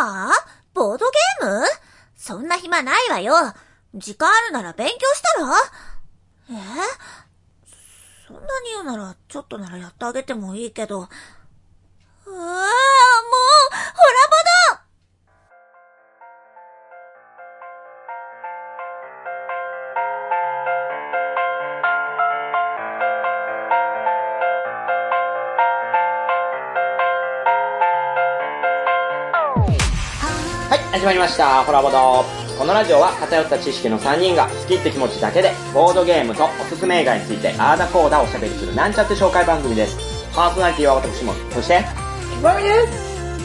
はぁ？ボードゲーム？そんな暇ないわよ。時間あるなら勉強したら？そんなに言うなら、ちょっとならやってあげてもいいけど。もう、ホラボド！ はい、始まりました。ホラボド。このラジオは偏った知識の3人が好きって気持ちだけでボードゲームとおすすめ映画についてあーだこーだおしゃべりするなんちゃって紹介番組です。パーソナリティは私も、そしてマミです。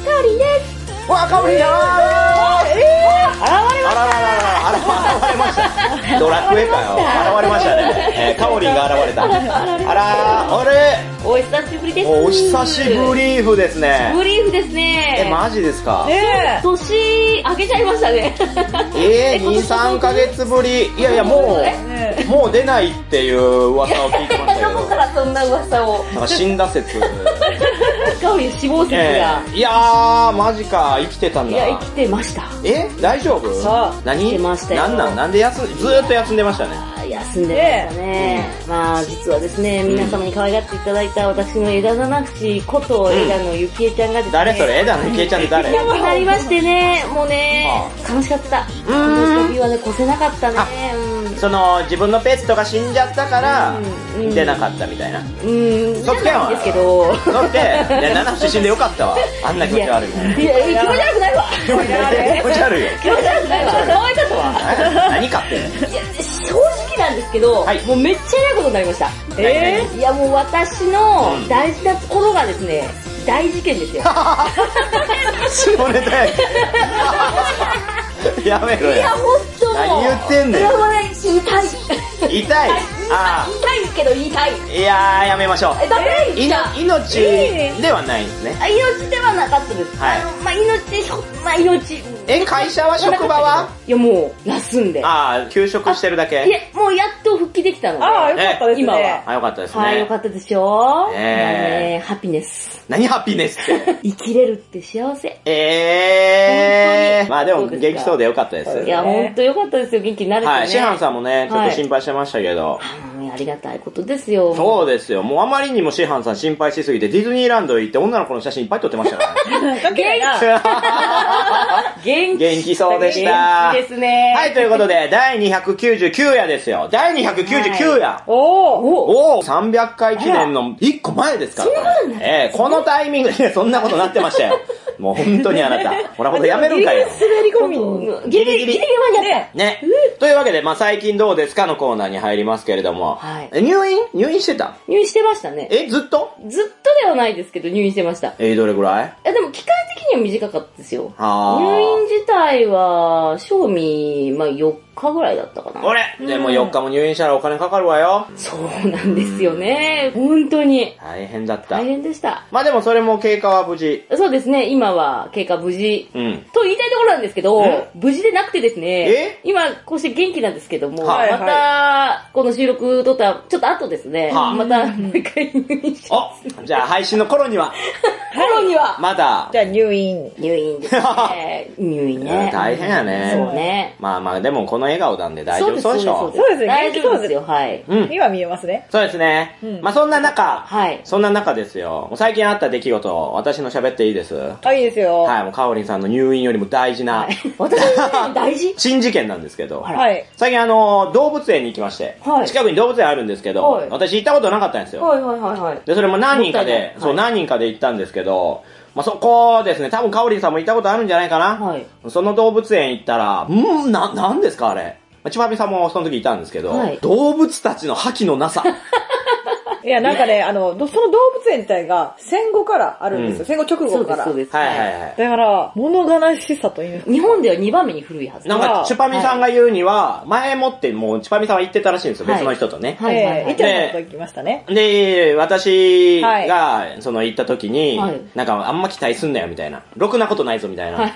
カオリンです。 わー、かおりんだー。現れました。ドラクエかよ。現れましたね。かおりんが現れた。あれお久しぶりです。 お久しぶりーふですね。 ブリーフですね。 マジですか？ 年明けちゃいましたね。 2、3ヶ月ぶり。いやいや、もう出ないっていう噂を聞いてましたけど。 どこからそんな噂を。 なんか死んだ説。 かおりん死亡説が。 いやー、マジか、生きてたんだ。 いや、生きてました。 大丈夫？何？ 生きてましたよ。 なんでずーっと休んでましたね。 休んでましたね。まあ、実はですね、皆様に可愛がっていただいた私の枝七口こと枝野ゆきえちゃんがですね。 誰それ？枝野ゆきえちゃんって誰？ いなくなりましてね、もうね、悲しかった。この旅はね、越せなかったね。 その、自分のペットが死んじゃったから、出なかったみたいな。そっちはですけど。 だって、七口死んでよかったわ。あんな気持ち悪い。 いや、気持ち悪くないわ。 気持ち悪いよ。 気持ち悪くないわ。可愛かったわ。 何かって。 いや、正直なんですけど、もうめっちゃ偉いことになりました。いや、もう私の大事なところがですね、大事件ですよ。 下ネタや。やめろよ。 いや、ほんと。 何言ってんねん。 いや、もうね、痛い。 痛い？ 痛いけど痛い。 いやー、やめましょう。 ダメ？ 命ではないんですね。 命ではなかったです。命。 会社は職場は？ いや、もう、休んで。 休職してるだけ？ いや、もうやっと復帰できたので。 よかったですね。 今は。 よかったですね。 はい、よかったでしょハピネス。 何ハピネスって？ 生きれるって幸せ。 まあでも元気そうでよかったです。 いや、ほんとよかったですよ、元気になれてね。 はい、シハンさんもね、ちょっと心配してましたけど。 ありがたいことですよ。 そうですよ。もうあまりにもシハンさん心配しすぎて、ディズニーランド行って女の子の写真いっぱい撮ってましたからね。元気そうでした。 元気ですね。 はい、ということで、第299夜ですよ。第299夜。300回記念の1個前ですから。このタイミングでそんなことなってましたよ。もう本当にあなた。ほらほらやめるんかよ。 滑り込み。ギリギリ間に合った。 ね。というわけで、まあ最近どうですかのコーナーに入りますけれども。入院してた？ 入院してましたね。 ずっとではないですけど入院してました。 どれぐらい？ でも期間的には短かったですよ。 入院自体は、賞味、4日ぐらいだったかな。 でも4日も入院したらお金かかるわよ。 そうなんですよね。本当に。 大変だった。 大変でした。 まあでもそれも経過は無事。 そうですね。今は経過無事。と言いたいところなんですけど、無事でなくてですね。今こうして元気なんですけども、また、この収録撮ったちょっと後ですね。またもう一回入院します。 じゃあ配信の頃には。まだ。 じゃあ入院ですね。入院ね。 大変やね。 そうね。 まあまあでもこの笑顔なんで大丈夫そうでしょ。 そうですね。 大丈夫ですよ。はい。 今見えますね。 そうですね。まあそんな中ですよ。最近あった出来事、私の喋っていいです？ いいですよ。 はい、もうかおりんさんの入院よりも大事な。 私の大事？ 新事件なんですけど。最近動物園に行きまして。近くに動物園あるんですけど、私行ったことなかったんですよ。で、それも何人かで行ったんですけど、まあ、そこですね、多分かおりんさんも行ったことあるんじゃないかな。その動物園行ったら、なんですかあれ。ちばみさんもその時いたんですけど、動物たちの覇気のなさ。 いや、なんかね、その動物園自体が戦後からあるんですよ。戦後直後から。 そうです。 だから、物悲しさという。 日本では2番目に古いはず。 なんか、チュパミさんが言うには、前もってもうチュパミさんは言ってたらしいんですよ、別の人とね。 行ったこと行きましたね。 で、私が、行った時に、なんか、あんま期待すんなよ、みたいな。ろくなことないぞ、みたいな。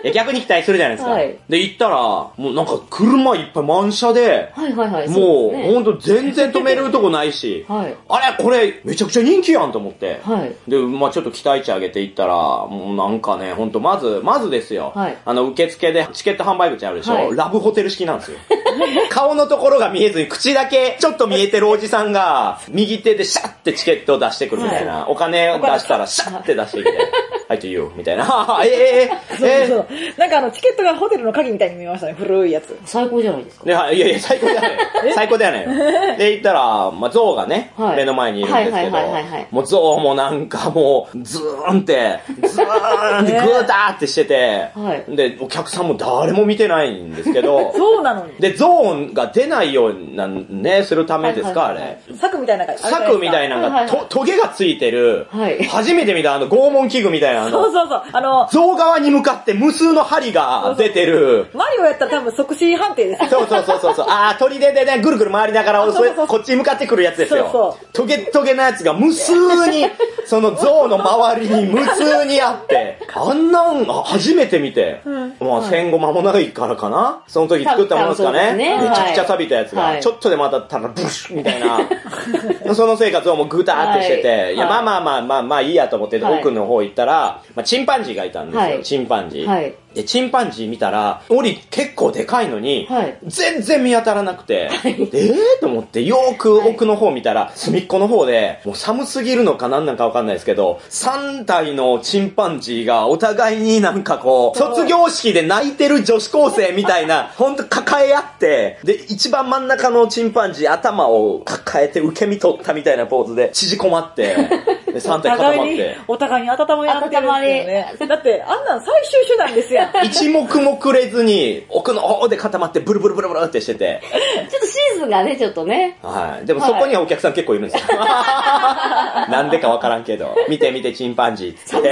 いや、逆に期待するじゃないですか。で、行ったら、もうなんか車いっぱい満車で、もう、ほんと全然止めるとこないし、あれ、これ、めちゃくちゃ人気やんと思って。で、まあちょっと期待値上げて行ったら、もうなんかね、ほんと、まずですよ。受付でチケット販売口あるでしょ、ラブホテル式なんですよ。顔のところが見えずに、口だけちょっと見えてるおじさんが、右手でシャッてチケットを出してくるみたいな。お金を出したらシャッて出してきて、はい、と言う、みたいな。 そう。なんかチケットがホテルの鍵みたいに見えましたね、古いやつ。 最高じゃないですか。 いや、最高じゃない。最高じゃないよ。で、行ったら、まあ、象がね、目の前にいるんですけど、もう象もなんかもう、ズーンってグーターってしてて、で、お客さんも誰も見てないんですけど、 そうなのに。 で、象が出ないようにね、するためですか、あれ。 柵みたいな柵みたいなのが、トゲがついてる、初めて見た拷問器具みたいなそう。 象側に向かって無数の針が出てる。 マリオやったら多分即死判定です。 そう。砦でね、ぐるぐる回りながら、こっちに向かってくるやつですよ。トゲトゲのやつが無数に、その象の周りに無数にあって、あんなん初めて見て、まあ戦後間もないからかな、その時作ったものですかね。めちゃくちゃ錆びたやつが、ちょっとでまたたらブシュみたいな。その生活をもうグターってしてて、いや、まあいいやと思って奥の方行ったら、チンパンジーがいたんですよ、チンパンジー。で、チンパンジー見たら、檻結構でかいのに、全然見当たらなくて、と思って、よーく奥の方見たら、隅っこの方で、もう寒すぎるのかなんなんかわかんないですけど、3体のチンパンジーがお互いになんかこう、卒業式で泣いてる女子高生みたいな、ほんと抱え合って、で、一番真ん中のチンパンジー頭を抱えて受け身取ったみたいなポーズで縮こまって、で、3体固まって。 お互いに温まり合ってるんですよね。だって、あんなん最終手段ですよ。 一目もくれずに、奥の方で固まってブルブルブルブルってしてて。 ちょっとシーズンがね、ちょっとね。 でもそこにはお客さん結構いるんですよ。なんでかわからんけど。見てチンパンジーっつって。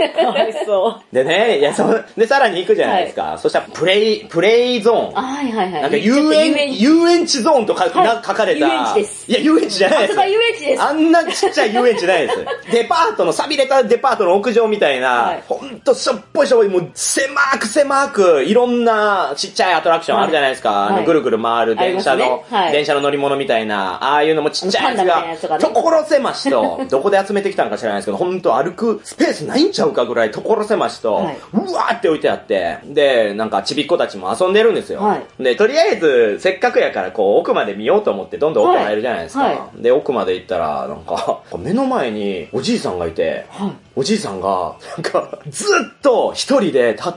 かわいそう。 でね、で、さらに行くじゃないですか。そしたら、プレイゾーン。なんか遊園地ゾーンと書かれた。 遊園地です。 いや、遊園地じゃないです。 あそこは遊園地です。 あんなちっちゃい遊園地じゃないです。デパートの、錆びれたデパートの屋上みたいな、ほんとしょっぽいもう狭く、いろんなちっちゃいアトラクションあるじゃないですか。ぐるぐる回る電車の乗り物みたいな、ああいうのもちっちゃいやつが、所狭しと、どこで集めてきたんか知らないですけど、ほんと歩くスペースないんちゃうかぐらい所狭しと、うわーって置いてあって、で、なんかちびっ子たちも遊んでるんですよ。で、とりあえず、せっかくやからこう奥まで見ようと思ってどんどん奥入るじゃないですか。で、奥まで行ったら、なんか、目の前におじいさんがいて、おじいさんが、なんか、ずっと一人で立って、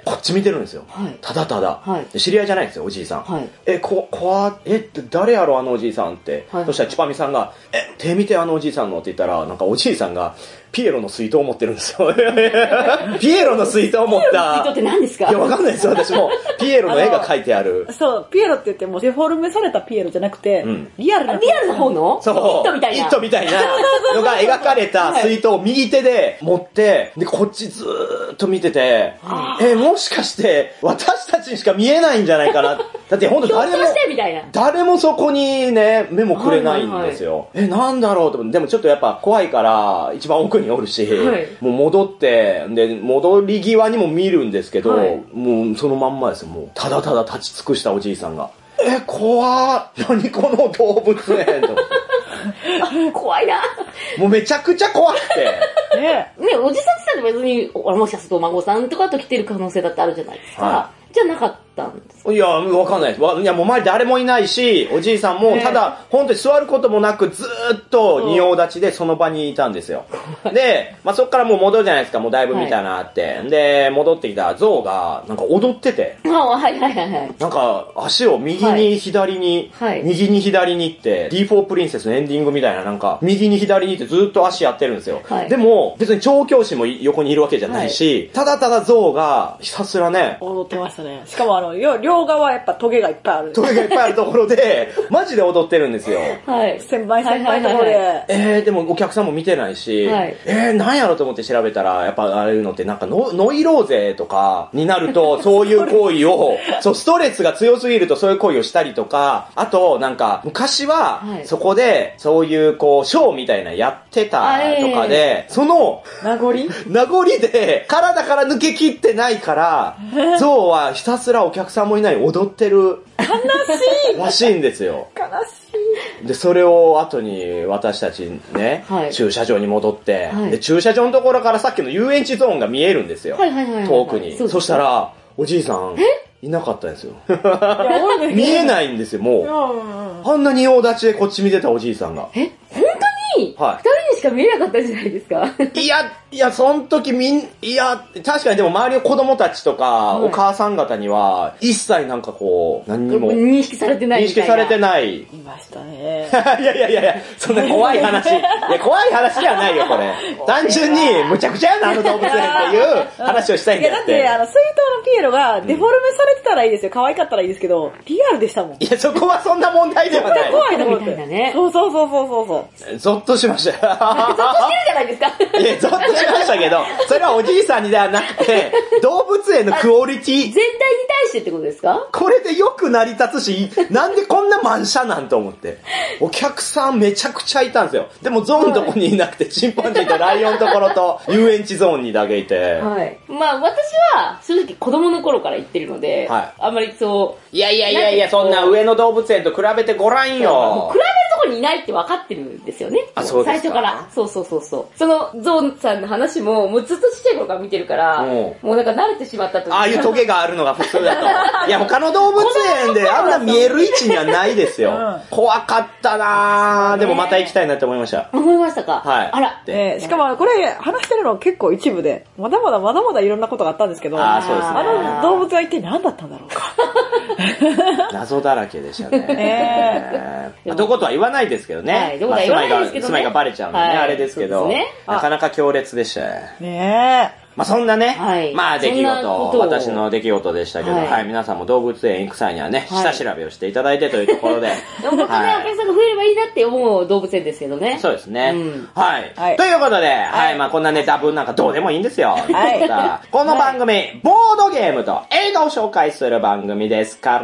こっち見てるんですよ。ただただ。知り合いじゃないんですよ、おじいさん。誰やろ、あのおじいさんって。そしたらチュパミさんが、手見てあのおじいさんのって言ったら、なんかおじいさんが、ピエロの水筒を持ってるんですよ。ピエロの水筒を持った。 水筒って何ですか？ いや、わかんないですよ、私も。ピエロの絵が描いてある。 そう、ピエロって言ってもデフォルメされたピエロじゃなくて、リアルな方の？ そう。 イットみたいな。 イットみたいなのが描かれた水筒を右手で持って、で、こっちずーっと見てて、もしかして私たちにしか見えないんじゃないかな。だってほんと誰もそこにね、目もくれないんですよ。なんだろうと。でもちょっとやっぱ怖いから、一番奥におるし、もう戻って、で、戻り際にも見るんですけど、もうそのまんまですよ。もうただただ立ち尽くしたおじいさんが。怖ー。何この動物園と。 怖いな。 もうめちゃくちゃ怖くて。 ね、おじさんって言ったら別に、もしかするとお孫さんとかと来てる可能性だってあるじゃないですか。じゃなかったんですか？ いや、わかんないです。いや、もう周り誰もいないし、おじいさんも、ただ、本当に座ることもなく、ずーっと仁王立ちでその場にいたんですよ。で、そっからもう戻るじゃないですか、もうだいぶ見たなって。で、戻ってきた象が、なんか踊ってて。なんか、足を右に左に、右に左にって、D4 プリンセスのエンディングみたいな、なんか、右に左にってずーっと足やってるんですよ。でも、別に調教師も横にいるわけじゃないし、ただただ象が、ひたすらね、 踊ってましたね。しかも両側やっぱトゲがいっぱいある。 トゲがいっぱいあるところで、マジで踊ってるんですよ。 はい。先輩のところで。 でもお客さんも見てないし、なんやろと思って調べたら、やっぱああいうのってなんかノイローゼとかになると、そういう行為を、そう、ストレスが強すぎるとそういう行為をしたりとか、あとなんか昔は、そこでそういうこう、ショーみたいなやってたとかで、その、名残で、体から抜けきってないから、ゾウはひたすらお客さんもいない踊ってる。 悲しいらしいんですよ。 悲しい。で、それを後に私たちね、駐車場に戻って、で、駐車場のところからさっきの遊園地ゾーンが見えるんですよ。遠くに。そしたら、おじいさん、いなかったんですよ。見えないんですよ、もう。あんな仁王立ちでこっち見てたおじいさんが。 本当に二人にしか見えなかったじゃないですか。 いや、その時確かにでも周りの子供たちとか、お母さん方には、一切なんかこう、何にも。 認識されてない。 認識されてない。 いましたね。 いや、そんな怖い話。怖い話ではないよ、これ。単純に、むちゃくちゃやな、あの動物園っていう話をしたいんだよ。 だって、水筒のピエロがデフォルメされてたらいいですよ。可愛かったらいいですけど、リアルでしたもん。 いや、そこはそんな問題ではない。 怖いのみたいなね。 そう。 ゾッとしました。 ゾッとしてるじゃないですか。 いや、ゾッとしましたけど、それはおじいさんにではなくて、動物園のクオリティ。 全体に対してってことですか？ これでよく成り立つし、なんでこんな満車なんと思って。お客さんめちゃくちゃいたんですよ。でもゾーンのとこにいなくて、チンパンジーとライオンのところと遊園地ゾーンにだけいて。 はい。まあ私は正直子供の頃から行ってるので、あんまりそう。 いや、そんな上野動物園と比べてごらんよ。 比べるとこにいないって分かってるんですよね。 そうですか。 最初から。そう。そのゾーンさんの話も、もうずっとちっちゃい頃から見てるから、もうなんか慣れてしまったと。 ああいうトゲがあるのが普通だと。いや、他の動物園であんな見える位置にはないですよ。怖かったなぁ。でもまた行きたいなって思いました。 思いましたか？ はい。 あら。 しかもこれ話してるの結構一部で、まだまだいろんなことがあったんですけど、 そうですね。 あの動物は一体何だったんだろうか。 謎だらけでしたね。どことは言わないですけどね。 どこか言わないですけどね。 住まいがバレちゃうんでね、あれですけど、なかなか強烈でしたね。 まあそんなね、まあ出来事、私の出来事でしたけど、皆さんも動物園行く際にはね、下調べをしていただいてというところで。 でも本当ね、お客さんが増えればいいなって思う動物園ですけどね。 そうですね。はい。ということで、まあこんなネタ分なんかどうでもいいんですよ。この番組、ボードゲームと映画を紹介する番組ですから、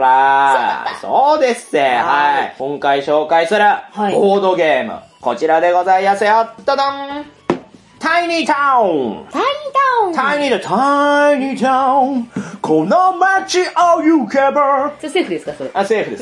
そうですはい。今回紹介するボードゲーム、こちらでございますよ。ドドンタイニータウンタイニータウンこの街を行けばそれセーフですかそれ？ セーフです。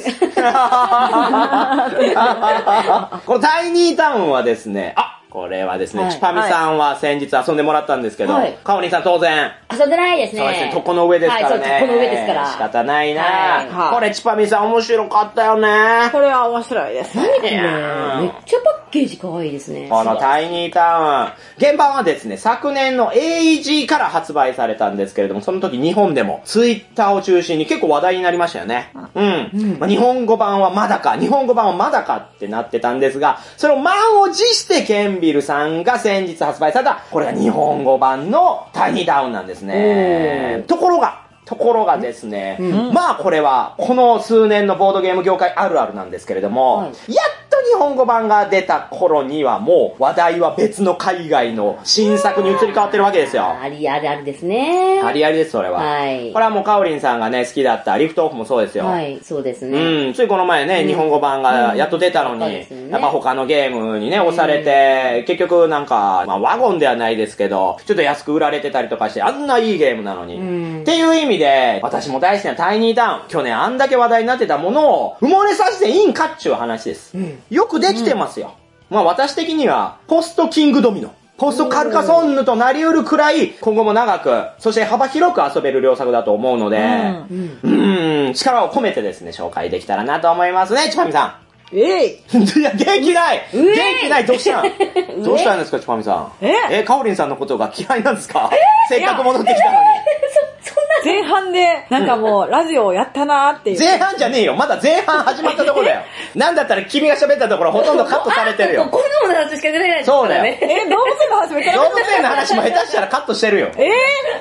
このタイニータウンはですね、これはですね、チパミさんは先日遊んでもらったんですけど、カオリンさん当然。 遊んでないですね。 そうですね、床の上ですからね。 床の上ですから。 仕方ないなこれチパミさん面白かったよね。 これは面白いです。 何これめっちゃパッケージ可愛いですね。 このタイニータウン。現版はですね、昨年の AEG から発売されたんですけれども、その時日本でもツイッターを中心に結構話題になりましたよね。日本語版はまだかってなってたんですが、それを満を持してケンビルさんが先日発売された、これが日本語版のタイニータウンなんですね。ところがですね、まあこれはこの数年のボードゲーム業界あるあるなんですけれども、やっと日本語版が出た頃にはもう話題は別の海外の新作に移り変わってるわけですよ。 ありあるですね。 ありありです、それは。これはもうカオリンさんがね、好きだったリフトオフもそうですよ。 そうですね。 ついこの前ね、日本語版がやっと出たのに、やっぱ他のゲームにね、押されて、結局なんか、まあワゴンではないですけど、ちょっと安く売られてたりとかして、あんないいゲームなのに。っていう意味で、私も大好きなタイニータウン、去年あんだけ話題になってたものを埋もれさせていいんかっちゅう話です。よくできてますよ。まあ私的には、ポストキングドミノ、ポストカルカソンヌとなりうるくらい、今後も長く、そして幅広く遊べる良作だと思うので、力を込めてですね、紹介できたらなと思いますね、チパミさん。いや、元気ないどうしたんですか、チパミさん。カオリンさんのことが嫌いなんですか？せっかく戻ってきたのに。 前半で、なんかもう、ラジオをやったなーっていう。 前半じゃねえよ。まだ前半始まったところだよ。なんだったら君が喋ったところほとんどカットされてるよ。 子供の話しか出ないですからね。 動物園の話も動物園の話も下手したらカットしてるよ。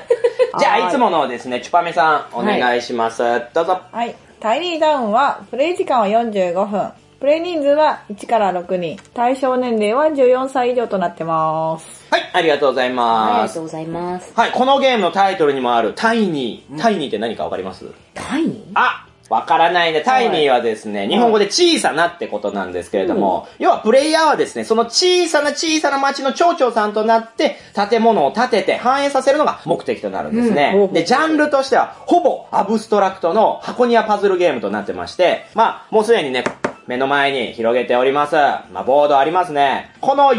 じゃあ、いつものですね、チュパメさん、お願いします。どうぞ。 はい。タイニータウンは、プレイ時間は45分。プレイ人数は1から6人。対象年齢は14歳以上となってます。 はい、ありがとうございます。 ありがとうございます。 はい、このゲームのタイトルにもあるタイニー。タイニーって何かわかります？ タイニー？わからないね。タイニーはですね、日本語で小さなってことなんですけれども、要はプレイヤーはですね、その小さな町の町長さんとなって、建物を建てて繁栄させるのが目的となるんですね。で、ジャンルとしては、ほぼアブストラクトの箱庭パズルゲームとなってまして、もうすでにね、目の前に広げております。ボードありますね。この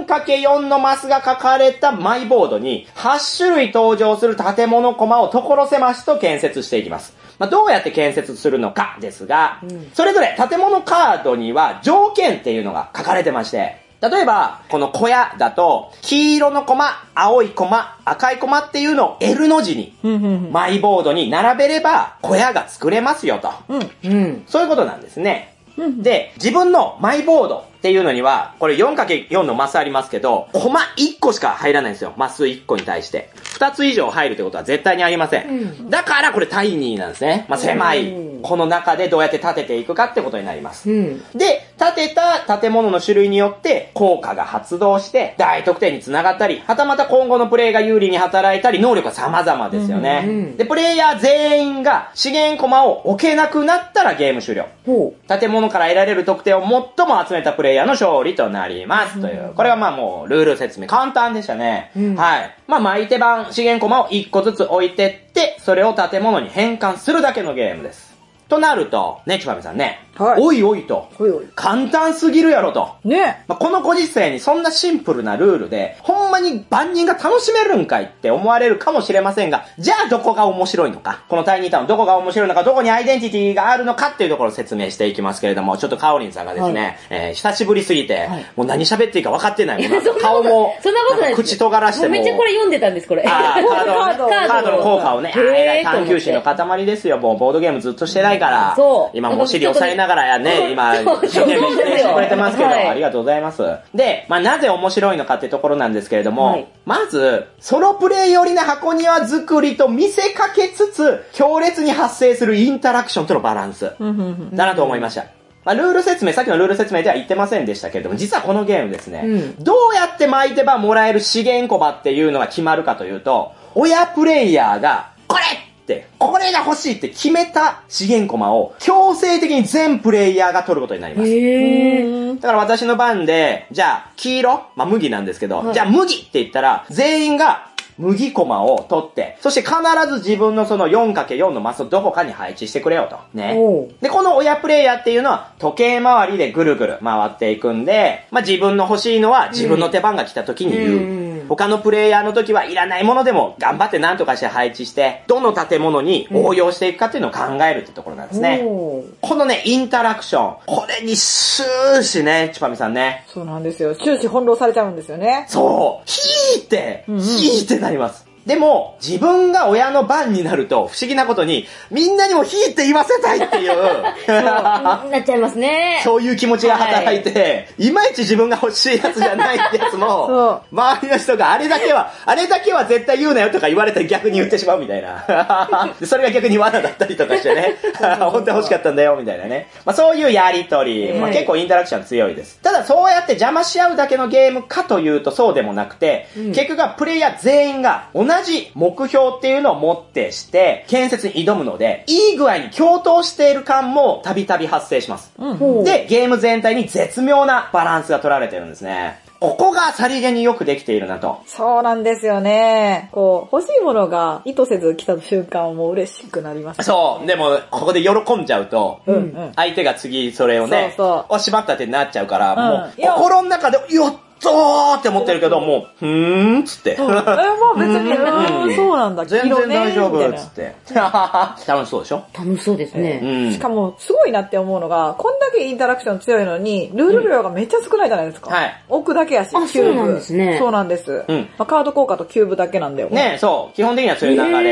4×4 のマスが書かれたマイボードに8種類登場する建物コマを所狭しと建設していきます。どうやって建設するのかですが、それぞれ建物カードには条件っていうのが書かれてまして、例えば、この小屋だと、黄色のコマ、青いコマ、赤いコマっていうのを L の字に、マイボードに並べれば小屋が作れますよと。そういうことなんですね。で、自分のマイボードっていうのには、これ 4×4 のマスありますけど、コマ1個しか入らないんですよ。マス1個に対して。2つ以上入るってことは絶対にありません。だからこれタイニーなんですね。狭い、この中でどうやって建てていくかってことになります。で、建てた建物の種類によって効果が発動して大得点につながったり、はたまた今後のプレイが有利に働いたり、能力は様々ですよね。で、プレイヤー全員が資源コマを置けなくなったらゲーム終了。建物から得られる得点を最も集めたプレイヤーの勝利となりますという。これはもうルール説明簡単でしたね。はい。相手番資源コマを1個ずつ置いてって、それを建物に変換するだけのゲームです。となると、ね、チュパミさんね。おいおいと。簡単すぎるやろと。ね。このご時世にそんなシンプルなルールで、ほんまに万人が楽しめるんかいって思われるかもしれませんが、じゃあどこが面白いのか。このタイニータウンどこが面白いのか、どこにアイデンティティがあるのかっていうところを説明していきますけれども、ちょっとカオリンさんがですね、久しぶりすぎて、もう何喋っていいか分かってないもん。顔も、口尖らしても。 めっちゃこれ読んでたんです、これ。 カードの効果をね、探求心の塊ですよ。もうボードゲームずっとしてないから。今もう尻押さえながらね、今、一生懸命説明してくれてますけど、ありがとうございます。で、なぜ面白いのかってところなんですけれども、まず、ソロプレイ寄りな箱庭作りと見せかけつつ、強烈に発生するインタラクションとのバランス、だなと思いました。ルール説明、さっきのルール説明では言ってませんでしたけれども、実はこのゲームですね、どうやって巻いてばもらえる資源コマっていうのが決まるかというと、親プレイヤーが、これが欲しいって決めた資源コマを強制的に全プレイヤーが取ることになります。だから私の番で、じゃあ黄色、麦なんですけど、じゃあ麦って言ったら全員が麦コマを取って、そして必ず自分のその 4×4 のマスをどこかに配置してくれよと。ね。で、この親プレイヤーっていうのは時計回りでぐるぐる回っていくんで、自分の欲しいのは自分の手番が来た時に言う。他のプレイヤーの時はいらないものでも頑張って何とかして配置して、どの建物に応用していくかっていうのを考えるってところなんですね。このね、インタラクション。これに終始ね、チュパミさんね。 そうなんですよ。終始翻弄されちゃうんですよね。 そう。引いてなります。でも、自分が親の番になると、不思議なことに、みんなにも引いて言わせたいっていう。 なっちゃいますね。 そういう気持ちが働いて、いまいち自分が欲しいやつじゃないってやつも、周りの人があれだけは絶対言うなよとか言われて逆に言ってしまうみたいな。それが逆に罠だったりとかしてね。本当に欲しかったんだよ、みたいなね。そういうやりとり、結構インタラクション強いです。ただ、そうやって邪魔し合うだけのゲームかというとそうでもなくて、結局はプレイヤー全員が同じ目標っていうのを持ってして、建設に挑むので、いい具合に共闘している感もたびたび発生します。で、ゲーム全体に絶妙なバランスが取られてるんですね。ここがさりげによくできているなと。 そうなんですよね。欲しいものが意図せず来た瞬間はもう嬉しくなります、ね。そう。 でも、ここで喜んじゃうと、相手が次それをね、しまったってなっちゃうから、もう、心の中で、よっって思ってるけど、もう、つって。 もう別に、そうなんだ、 全然大丈夫、つって。楽しそうでしょ？ 楽しそうですね。 しかも、すごいなって思うのが、こんだけインタラクション強いのに、ルール量がめっちゃ少ないじゃないですか。置くだけやし、キューブ。 そうなんですね。 そうなんです。カード効果とキューブだけなんだよ。 ね、そう。基本的にはそういう流れ。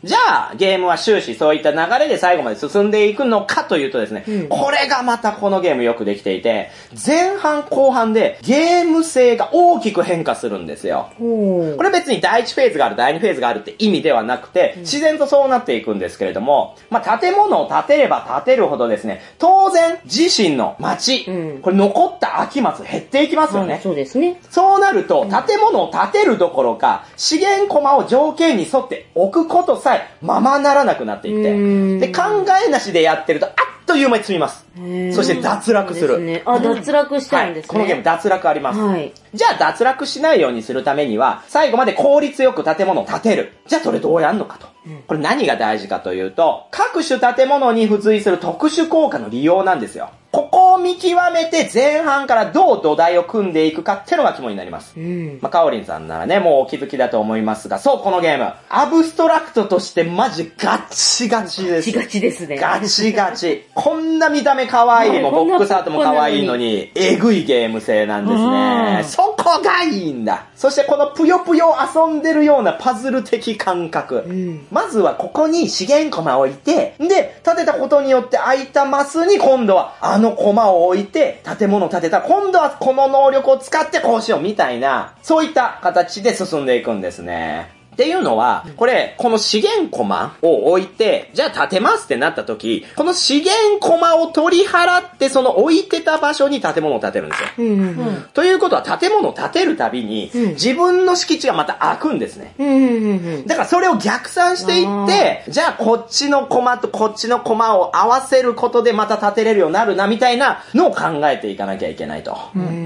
じゃあ、ゲームは終始そういった流れで最後まで進んでいくのかというとですね、これがまたこのゲームよくできていて、前半後半でゲーム性が大きく変化するんですよ。これ別に第1フェーズがある、第2フェーズがあるって意味ではなくて、自然とそうなっていくんですけれども、まあ、建物を建てれば建てるほどですね、当然自身の街、これ残った秋松減っていきますよね。 そうですね。 そうなると、建物を建てるどころか、資源コマを条件に沿って置くことさえままならなくなっていって、で、考えなしでやってると、あっという間に積みます。そして脱落する。 ね、脱落しちゃうんですね。 このゲーム脱落あります。じゃあ脱落しないようにするためには、最後まで効率よく建物を建てる。じゃあそれどうやんのかと。これ何が大事かというと、各種建物に付随する特殊効果の利用なんですよ。ここを見極めて前半からどう土台を組んでいくかってのが肝になります。まあ、かおりんさんならね、もうお気づきだと思いますが、そう、このゲーム、アブストラクトとしてマジガチガチです。 ガチガチですね。 ガチガチ。こんな見た目可愛い、もうボックスアートも可愛いのに、えぐいゲーム性なんですね。そこがいいんだ。そしてこのぷよぷよ遊んでるようなパズル的感覚。まずはここに資源コマを置いて、で、建てたことによって空いたマスに今度はあのコマを置いて建物を建てた。今度はこの能力を使ってこうしようみたいな、そういった形で進んでいくんですね。っていうのは、この資源コマを置いて、じゃあ建てますってなった時、この資源コマを取り払って、その置いてた場所に建物を建てるんですよ。ということは、建物を建てるたびに、自分の敷地がまた開くんですね。だからそれを逆算していって、じゃあこっちのコマとこっちのコマを合わせることでまた建てれるようになるな、みたいなのを考えていかなきゃいけないと。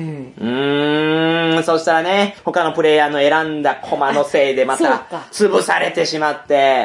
そしたらね、他のプレイヤーの選んだコマのせいでまた、潰されてしまって、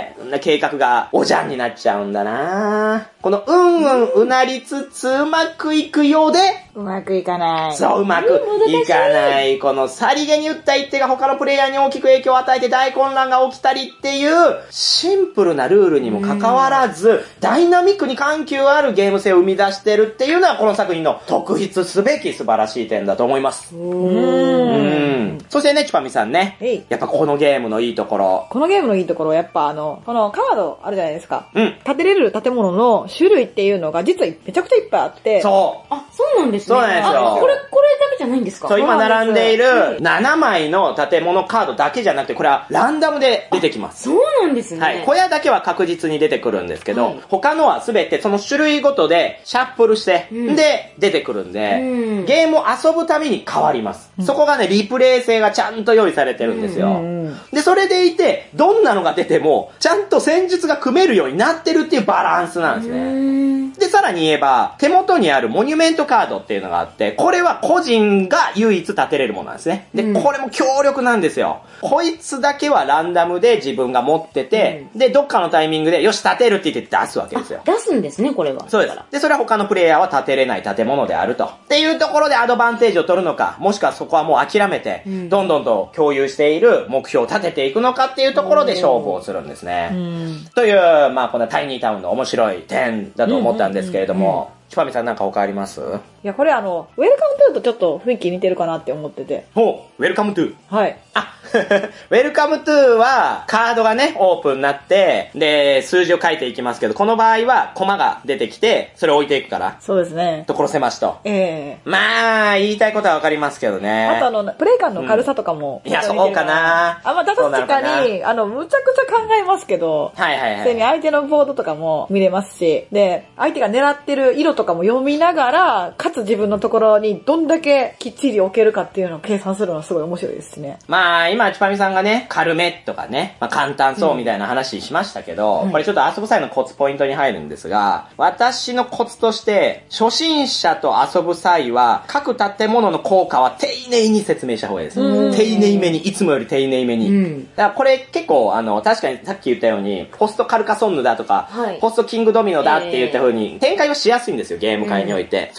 計画がおじゃんになっちゃうんだな。このうなりつつうまくいくようで、 うまくいかない。 そう、うまくいかない。このさりげに打った一手が他のプレイヤーに大きく影響を与えて大混乱が起きたりっていう、シンプルなルールにもかかわらず、ダイナミックに緩急あるゲーム性を生み出してるっていうのは、この作品の特筆すべき素晴らしい点だと思います。そしてね、チュパミさんね、やっぱこのゲームのいいところ。 このゲームのいいところはやっぱこのカードあるじゃないですか。建てれる建物の種類っていうのが実はめちゃくちゃいっぱいあって。 そう。 あ、そうなんですね。 そうなんですよ。 これだけじゃないんですか？ そう、今並んでいる7枚の建物カードだけじゃなくて、これはランダムで出てきます。 そうなんですね。 はい。小屋だけは確実に出てくるんですけど、他のはすべてその種類ごとでシャッフルして、で、出てくるんで、ゲームを遊ぶために変わります。そこがね、リプレイ性がちゃんと用意されてるんですよ。で、それでいて、どんなのが出ても、ちゃんと戦術が組めるようになってるっていうバランスなんですね。で、さらに言えば、手元にあるモニュメントカードっていうのがあって、これは個人が唯一立てれるものなんですね。で、これも強力なんですよ。こいつだけはランダムで自分が持ってて、で、どっかのタイミングで、よし、立てるって言って出すわけですよ。 出すんですね、これは。 そうです。で、それは他のプレイヤーは立てれない建物であると。っていうところでアドバンテージを取るのか、もしくはそこはもう諦めて、どんどんと共有している目標を立てていくのかっていうところで勝負をするんですね。という、まあ、このタイニータウンの面白い点だと思ったんですけれども、チュパミさんなんか他あります？ いや、これウェルカムトゥーとちょっと雰囲気似てるかなって思ってて。 ほう、ウェルカムトゥー。 はい。 あ、ウェルカムトゥーはカードがね、オープンになって、で、数字を書いていきますけど、この場合はコマが出てきて、それを置いていくから。 そうですね。 所狭しと。まあ、言いたいことはわかりますけどね。 あとプレイ感の軽さとかも、 いや、そうかな。 まあ、確かに、むちゃくちゃ考えますけど、それに相手のボードとかも見れますし、で、相手が狙ってる色とかも読みながら、かつ自分のところにどんだけきっちり置けるかっていうのを計算するのはすごい面白いですね。 まあ、今、チュパミさんがね、軽めとかね、まあ、簡単そうみたいな話しましたけど、これちょっと遊ぶ際のコツポイントに入るんですが、私のコツとして、初心者と遊ぶ際は、各建物の効果は丁寧に説明した方がいいです。丁寧めに、いつもより丁寧めに。だからこれ結構、確かにさっき言ったように、ポストカルカソンヌだとか、ポストキングドミノだって言った風に、展開はしやすいんですよ、ゲーム界において。それは間違い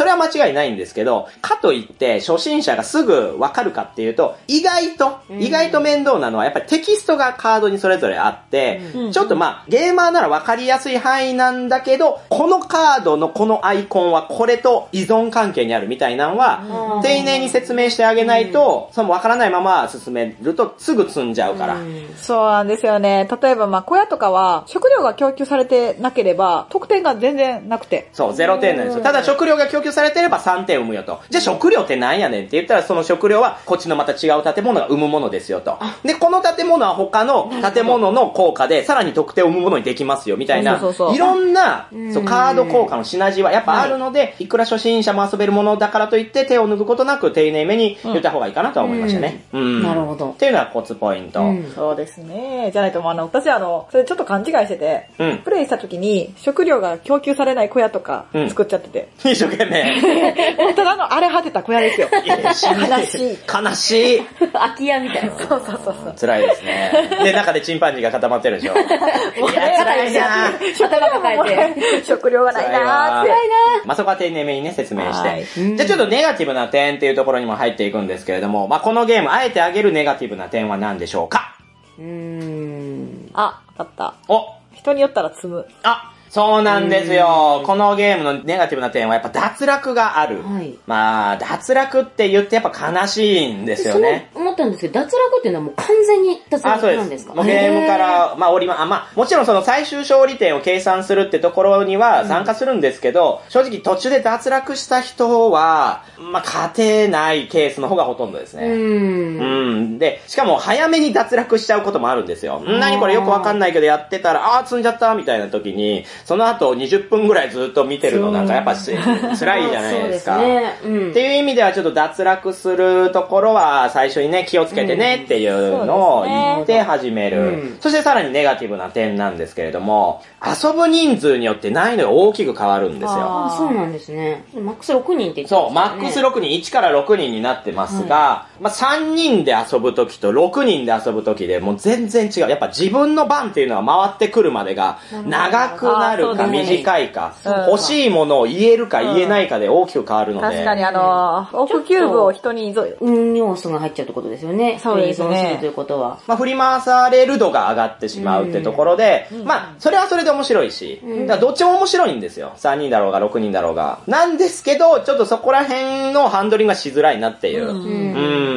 違いないんですけど、かといって初心者がすぐわかるかっていうと、意外と面倒なのはやっぱりテキストがカードにそれぞれあって、ちょっとゲーマーならわかりやすい範囲なんだけど、このカードのこのアイコンはこれと依存関係にあるみたいなのは、丁寧に説明してあげないと、そのわからないまま進めるとすぐ積んじゃうから。 そうなんですよね。例えば小屋とかは食料が供給されてなければ得点が全然なくて。 そう、0点なんですよ。ただ食料が供給されてれば3点生むよと。じゃあ食料ってなんやねんって言ったら、その食料はこっちのまた違う建物が生むものですよと。で、この建物は他の建物の効果でさらに得点を生むものにできますよみたいな、いろんなカード効果のシナジーはやっぱあるので、いくら初心者も遊べるものだからといって手を抜くことなく丁寧めに言った方がいいかなとは思いましたね。 なるほど。 っていうのはコツポイント。 そうですね。じゃないと私それちょっと勘違いしてて、プレイした時に食料が供給されない小屋とか作っちゃってて。 一生懸命。 ただ荒れ果てた小屋ですよ。悲しい。 悲しい。 空き家みたいな。 そう。 辛いですね。で、中でチンパンジーが固まってるでしょ。いや、辛いな頭抱えて。 食料がないなーって。 辛いなそこは丁寧めにね、説明して。じゃあちょっとネガティブな点っていうところにも入っていくんですけれども、このゲーム、あえてあげるネガティブな点は何でしょうか？ あ、わかった。 お、 人によったら積む。 あ、そうなんですよ。このゲームのネガティブな点はやっぱ脱落がある。脱落って言ってやっぱ悲しいんですよね。 そう思ったんですけど、脱落っていうのはもう完全に脱落なんですか？ もうゲームから、もちろんその最終勝利点を計算するってところには参加するんですけど、正直途中で脱落した人は、勝てないケースの方がほとんどですね。で、しかも早めに脱落しちゃうこともあるんですよ。何これよくわかんないけどやってたら、積んじゃったみたいな時に、その後20分ぐらいずっと見てるのなんかやっぱ辛いじゃないですか。っていう意味ではちょっと脱落するところは最初にね、気をつけてねっていうのを言って始める。そしてさらにネガティブな点なんですけれども、遊ぶ人数によって難易度が大きく変わるんですよ。 そうなんですね。マックス6人って言ってますね。 そう、マックス6人、1から6人になってますが、3人で遊ぶときと6人で遊ぶときでもう全然違う。やっぱ自分の番っていうのは回ってくるまでが長くなるか短いか、欲しいものを言えるか言えないかで大きく変わるので。 確かにオフキューブを人に要素が入っちゃうってことですよね。 そうですね。 依存するということは。 振り回される度が上がってしまうってところで、それはそれで面白いし、だからどっちも面白いんですよ。3人だろうが6人だろうが。なんですけど、ちょっとそこら辺のハンドリングがしづらいなっていう。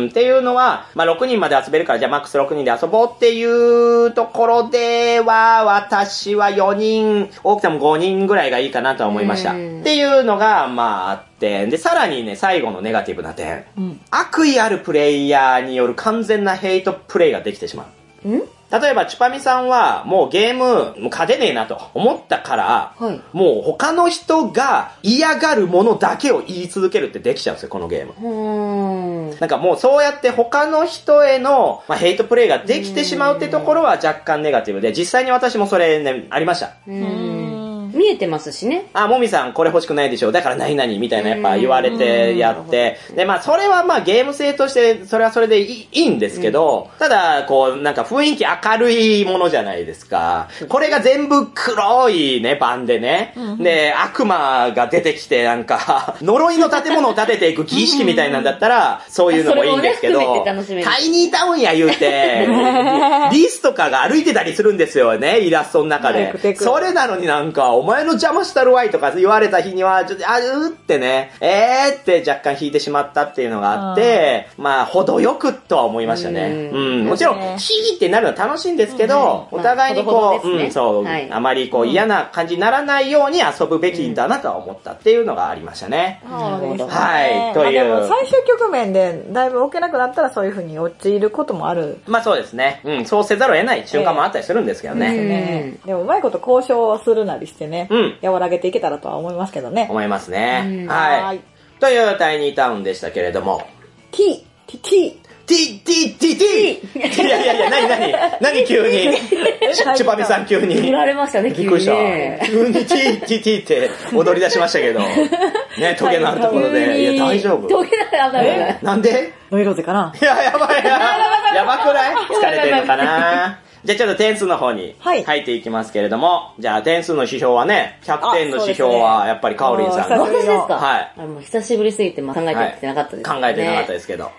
っていうのは、6人まで遊べるから、じゃあマックス6人で遊ぼうっていうところでは、私は4人、多くても5人ぐらいがいいかなとは思いました。っていうのが、あって、で、さらにね、最後のネガティブな点。悪意あるプレイヤーによる完全なヘイトプレイができてしまう。例えば、チュパミさんは、もうゲーム、勝てねえなと思ったから、もう他の人が嫌がるものだけを言い続けるってできちゃうんですよ、このゲーム。なんかもうそうやって他の人への、ヘイトプレイができてしまうってところは若干ネガティブで、実際に私もそれね、ありました。 見えてますしね。 もみさんこれ欲しくないでしょ。だから何々みたいなやっぱ言われてやって。で、それはゲーム性としてそれはそれでいいんですけど、ただ、なんか雰囲気明るいものじゃないですか。これが全部黒いね、版でね。で、悪魔が出てきてなんか、呪いの建物を建てていく儀式みたいなんだったら、そういうのもいいんですけど、タイニータウンや言うて、リスとかが歩いてたりするんですよね、イラストの中で。それなのになんか、お前の邪魔したるわいとか言われた日には、ちょっと、ってね、って若干引いてしまったっていうのがあって、程よくとは思いましたね。もちろん、ヒーってなるのは楽しいんですけど、お互いにあまり嫌な感じにならないように遊ぶべきだなとは思ったっていうのがありましたね。はい、という。 でも最終局面でだいぶ置けなくなったらそういう風に陥ることもある。 そうですね。そうせざるを得ない瞬間もあったりするんですけどね。 でもうまいこと交渉するなりしてね、和らげていけたらとは思いますけどね。 思いますね。はい。というタイニータウンでしたけれども。 T。 いや、何急に。チュパミさん急に。 振られましたね、急に。 びっくりした。急に T って踊り出しましたけど。ね、トゲのあるところで。いや、大丈夫。 トゲのある。 なんでノイローゼかな。 いや、やばくない？疲れてるのかな。 じゃあちょっと点数の方に入っていきますけれども、じゃあ点数の指標はね、100点の指標はやっぱりカオリンさんが。 私ですか？ はい。 もう久しぶりすぎて考えてきてなかったですね。 考えてなかったですけど。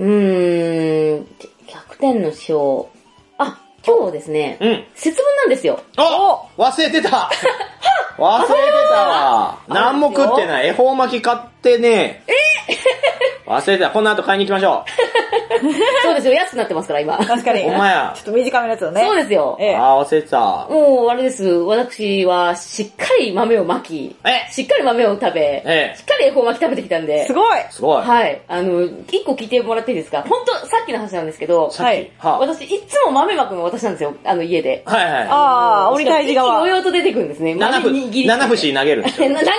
100点の指標。あ、今日ですね、節分なんですよ。 忘れてた忘れてたわ。何も食ってない。恵方巻き買ってね。忘れてた。この後買いに行きましょう。 そうですよ。安くなってますから、今。 確かに。 ほんまや。 ちょっと短めのやつをね。 そうですよ。 忘れてた。 もう、あれです。私は、しっかり豆を巻き、しっかり豆を食べ、しっかり恵方巻き食べてきたんで。 すごい。 すごい。 はい。一個聞いてもらっていいですか？本当さっきの話なんですけど、はい。私、いつも豆巻くの私なんですよ。家で。 はいはい。 鬼退治側。 およと出てくるんですね。 七節投げるんですよ。 投げない。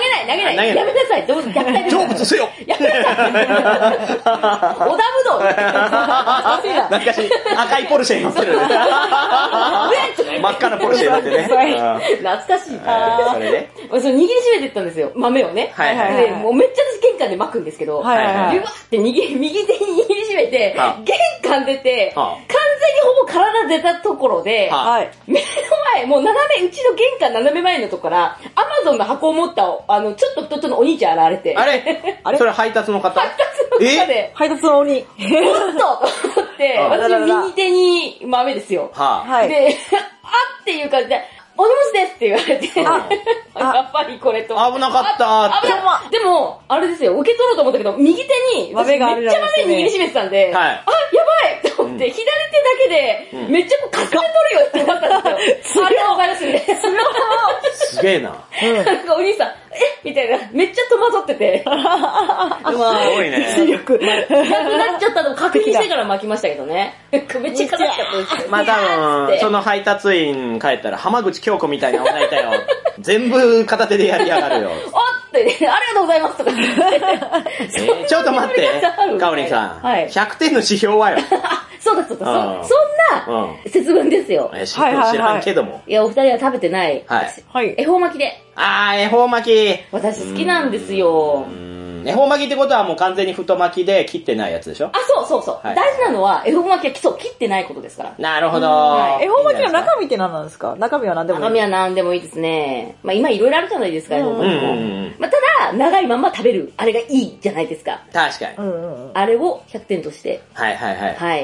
やめなさい。 成仏せよ。 やめなさい。織田武道懐かしい。赤いポルシェに乗ってる。真っ赤なポルシェに乗ってね。 懐かしい。それで握りしめてったんですよ。豆をね。 はいはい。 もうめっちゃ私玄関で巻くんですけど、ビュワって右手に握りしめて、玄関出て、完全にほぼ体出たところで、目の前、もううちの玄関斜め前のとこから、アマゾンの箱を持った、ちょっと太っのお兄ちゃん現れて。 あれそれ配達の方？ 配達の方で。 配達の鬼。 おっとと思って、私右手に豆ですよ。で、っていう感じで、お荷物ですって言われて、やっぱりこれと。 危なかったって。 でも、あれですよ、受け取ろうと思ったけど、右手に、めっちゃ豆握りしめてたんで、やばいと思って、左手だけで、めっちゃかすめ取るよってなったんですよ。あれはお金ですんで。 すげえな。 なんかお兄さん、みたいな、めっちゃ戸惑ってて。 すごいね。 視力。 なくなっちゃったのを確認してから巻きましたけどね。めっちゃ悲しかったです。 まあ多分、その配達員帰ったら、浜口京子みたいな女いたよ。全部片手でやりやがるよ。 ありがとうございますとか言って。 ちょっと待って、かおりんさん。100点の指標はよ。 そうだ。そんな、節分ですよ。 知らんけども。 いや、お二人は食べてない。はい。恵方巻きで。 恵方巻き。 私好きなんですよ。 恵方巻きってことはもう完全に太巻きで切ってないやつでしょ？ そう。大事なのは、恵方巻きは切ってないことですから。 なるほど。 恵方巻きの中身って何なんですか？中身は何でもいい。 中身は何でもいいですね。まあ今いろいろあるじゃないですか、恵方巻きも。まあただ、長いまま食べる、あれがいいじゃないですか。 確かに。 あれを100点として。 はい。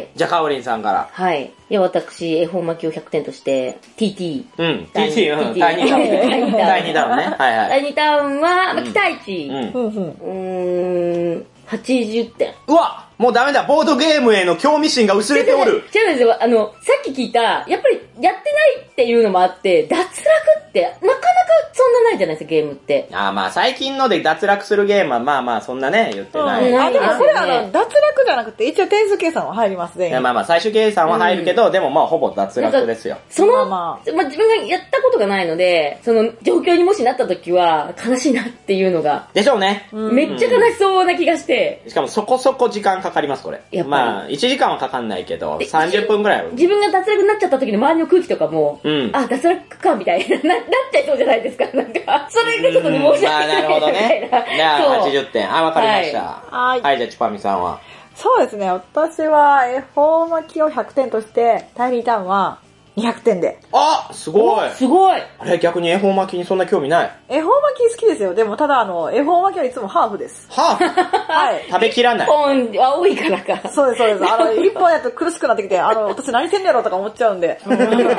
じゃあ、かおりんさんから。 はい。いや、私、恵方巻きを100点として、TT。 TT、第2弾ね。第2 弾は、期待値。80点。 うわもうダメだ、ボードゲームへの興味心が薄れておる。 違うんですよ、さっき聞いた、やっぱりやってないっていうのもあって、脱落ってなかなかそんなないじゃないですか、ゲームって。 まあ最近ので脱落するゲームはまあそんなね、言ってない。 でもこれ脱落じゃなくて、一応点数計算は入りますね。 まあ最終計算は入るけど、でもまあほぼ脱落ですよ。 自分がやったことがないので、その状況にもしなった時は、悲しいなっていうのが。 でしょうね。 めっちゃ悲しそうな気がして。 しかもそこそこ時間かかります、これ。まあ、1時間はかかんないけど、30分くらい。 自分が脱落になっちゃった時の周りの空気とかも、脱落か、みたいな、なっちゃいそうじゃないですか、なんか。それがちょっと申し訳ない。 なるほどね。じゃあ、80点。わかりました。はい、じゃあ、チュパミさんは。 そうですね、私は恵方巻きを100点として、タイニータウンは200点で。 すごい。 すごい。 あれ、逆に恵方巻きにそんな興味ない？ 恵方巻き好きですよ。でも、ただ恵方巻きはいつもハーフです。 ハーフはい。食べきらない。 1本は多いからか。 そうです。1本やと苦しくなってきて、私何してんのやろとか思っちゃうんで。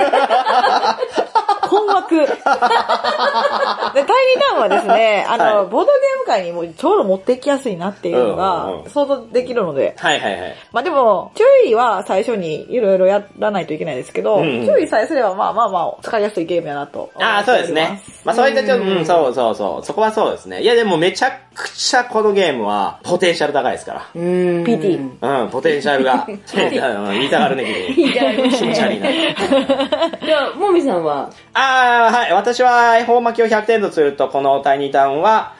困惑。で、タイニータウンはですね、ボードゲーム界にもちょうど持っていきやすいなっていうのが想像できるので。まあでも、注意は最初にいろいろやらないといけないですけど、注意さえすればまあ使いやすいゲームやなと。 そうですね。まあそういったちょっと、そう。そこはそうですね。いやでもめちゃくちゃこのゲームはポテンシャル高いですから。 PT。 ポテンシャルが。言いたがるね、君。 言いたがるね。気持ち悪いな。じゃあ、もみさんははい。私は恵方巻きを100点とすると、このタイニータウンは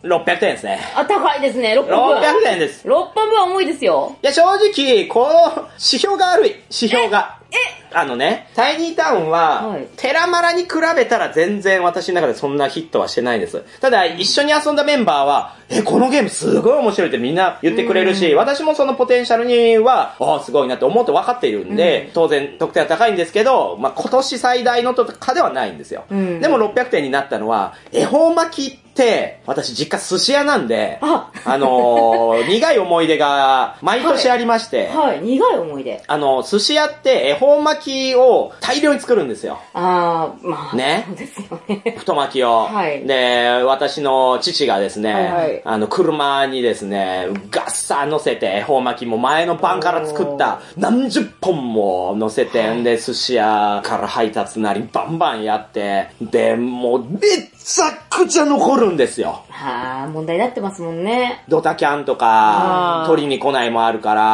600点ですね。 あ、高いですね、600分。 600点です。 600分は重いですよ。 いや、正直、この指標が悪い。指標が。タイニータウンは、テラマラに比べたら全然私の中でそんなヒットはしてないです。ただ、一緒に遊んだメンバーは、このゲームすごい面白いってみんな言ってくれるし、私もそのポテンシャルには、すごいなって思って分かっているんで、当然得点は高いんですけど、今年最大のとかではないんですよ。でも600点になったのは、恵方巻きって、私実家寿司屋なんで、苦い思い出が毎年ありまして、 はい、苦い思い出。 寿司屋って恵方巻きを大量に作るんですよ。 まあ。 ね。 そうですよね。 太巻きを。 はい。 で、私の父がですね、車にですね、ガッサー乗せて恵方巻きも前の晩から作った何十本も乗せて、で、寿司屋から配達なりバンバンやって、で、もうめちゃくちゃ残るんですよ。 問題になってますもんね。 ドタキャンとか、取りに来ないもあるから、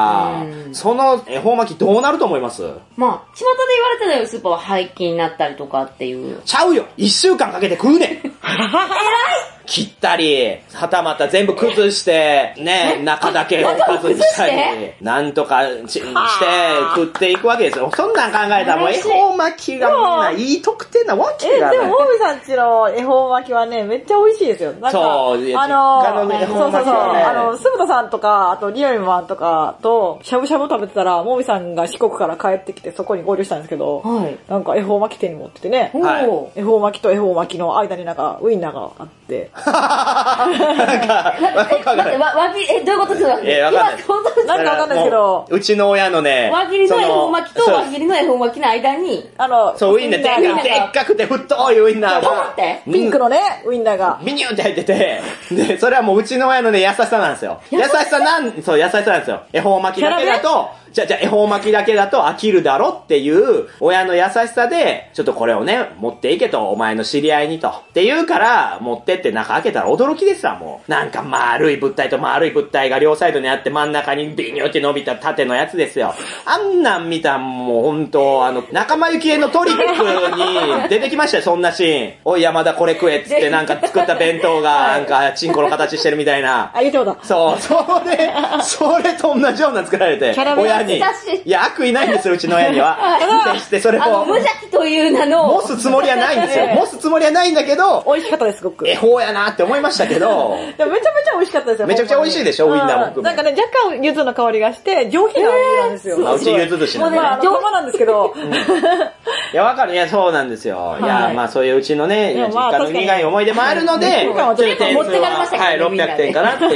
その恵方巻きどうなると思います？ まあ、巷で言われてたよ、スーパーは廃棄になったりとかっていう。 ちゃうよ！ 1 週間かけて食うねん偉い切ったり、はたまた全部崩して、ね、中だけおかずにしたり、なんとかして食っていくわけですよ。そんなん考えたらもう恵方巻きがみんないい特典なわけがない。 でも、もみさんちの恵方巻きはね、めっちゃ美味しいですよ。なんか、そう、実家の恵方巻きはね、すぶとさんとか、あとリアルマンとかと、しゃぶしゃぶ食べてたら、もみさんが四国から帰ってきてそこに合流したんですけど、なんか恵方巻き店に持っててね、恵方巻きと恵方巻きの間になんかウインナーがあって、 なんか、 どういうことですか？ わかんない。 なんかわかんないですけど、 うちの親のね、 輪切りの恵方巻きと輪切りの恵方巻きの間に、 そう、ウインナー、でっかくて太いウインナーが、 ピンクのね、ウインナーが、 ビニューって入ってて、で、それはもううちの親のね、優しさなんですよ。優しさなんですよ。恵方巻きだけだと、じゃあ恵方巻きだけだと飽きるだろっていう親の優しさで、ちょっとこれをね、持っていけと、お前の知り合いにと。って言うから、持ってって中開けたら驚きですわ、もう。なんか丸い物体と丸い物体が両サイドにあって真ん中にビニューって伸びた縦のやつですよ。あんなん見たんもうほんと、仲間由紀恵のトリックに出てきましたよ、そんなシーン。おい山田これ食えっつってなんか作った弁当がなんかチンコの形してるみたいな。 あ、言うてもだ。 そう、それと同じような作られて、親に。いや、悪意ないんですよ、うちの親には。決してそれを。 無邪気という名の。 持つつもりはないんですよ。持つつもりはないんだけど、 美味しかったです、すごく。 恵方やなって思いましたけど。 でもめちゃめちゃ美味しかったですよ。 めちゃくちゃ美味しいでしょ、ウインナーも含め。 なんかね、若干柚子の香りがして、上品な味なんですよ。 うち柚子寿司なんで。 まあ、上品なんですけど。 いや、わかる。いや、そうなんですよ。いや、まあそういううちのね、実家の苦い思い出もあるので、 持ってかれましたけど、 はい、600点かなっていう。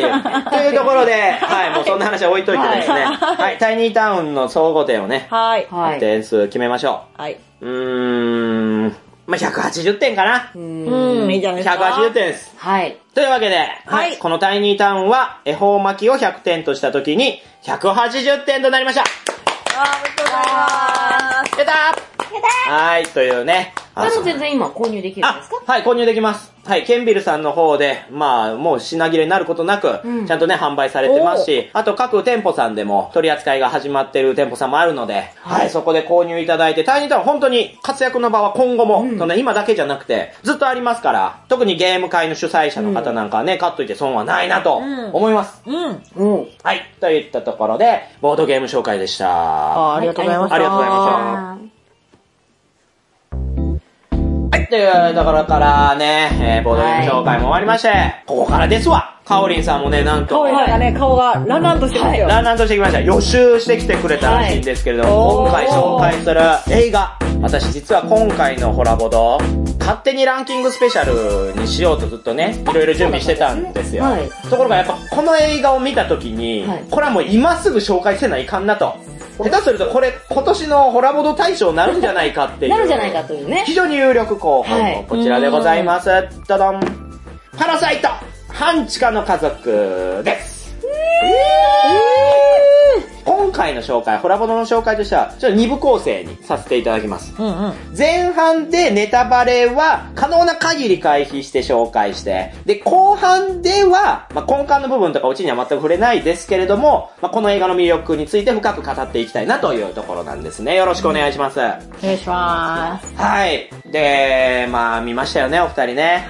というところで、はい、もうそんな話は置いといてですね。はい、タイニータウンの総合点をね、 はい。 点数決めましょう。はい。 まあ、180点かな。 いいじゃないですか。 180点です。 はい。 というわけで、はい。このタイニータウンは、恵方巻きを100点としたときに、180点となりました。 おめでとうございます。 やったーはい、というね。 これも全然今購入できるんですか？ はい、購入できます。はい、ケンビルさんの方で、まあ、もう品切れになることなく、ちゃんとね、販売されてますし、あと各店舗さんでも取り扱いが始まってる店舗さんもあるので、はい、そこで購入いただいて、タイニータウン本当に活躍の場は今後も、その今だけじゃなくて、ずっとありますから、特にゲーム会の主催者の方なんかはね、買っといて損はないなと思います。はい、といったところで、ボードゲーム紹介でした。 ありがとうございました。 ありがとうございました。というところからね、ボードゲーム紹介も終わりまして、ここからですわ。カオリンさんもね、なんと。 カオリンさんがね、顔がランランとしてますよ。 ランランとしてきました。予習してきてくれたらしいんですけれども、今回紹介する映画。私実は今回のホラボド、勝手にランキングスペシャルにしようとずっとね、いろいろ準備してたんですよ。ところがやっぱこの映画を見た時に、これはもう今すぐ紹介せないかんなと。下手するとこれ今年のホラボド大賞になるんじゃないかっていう。 なるんじゃないかというね。 非常に有力候補のこちらでございます。ドドン。パラサイト半地下の家族です。今回の紹介、ホラボドの紹介としては、ちょっと2部構成にさせていただきます。前半でネタバレは可能な限り回避して紹介して、で、後半では、まあ、根幹の部分とかうちには全く触れないですけれども、まあ、この映画の魅力について深く語っていきたいなというところなんですね。よろしくお願いします。お願いします。 はい。で、まあ、見ましたよね、お二人ね。 はい。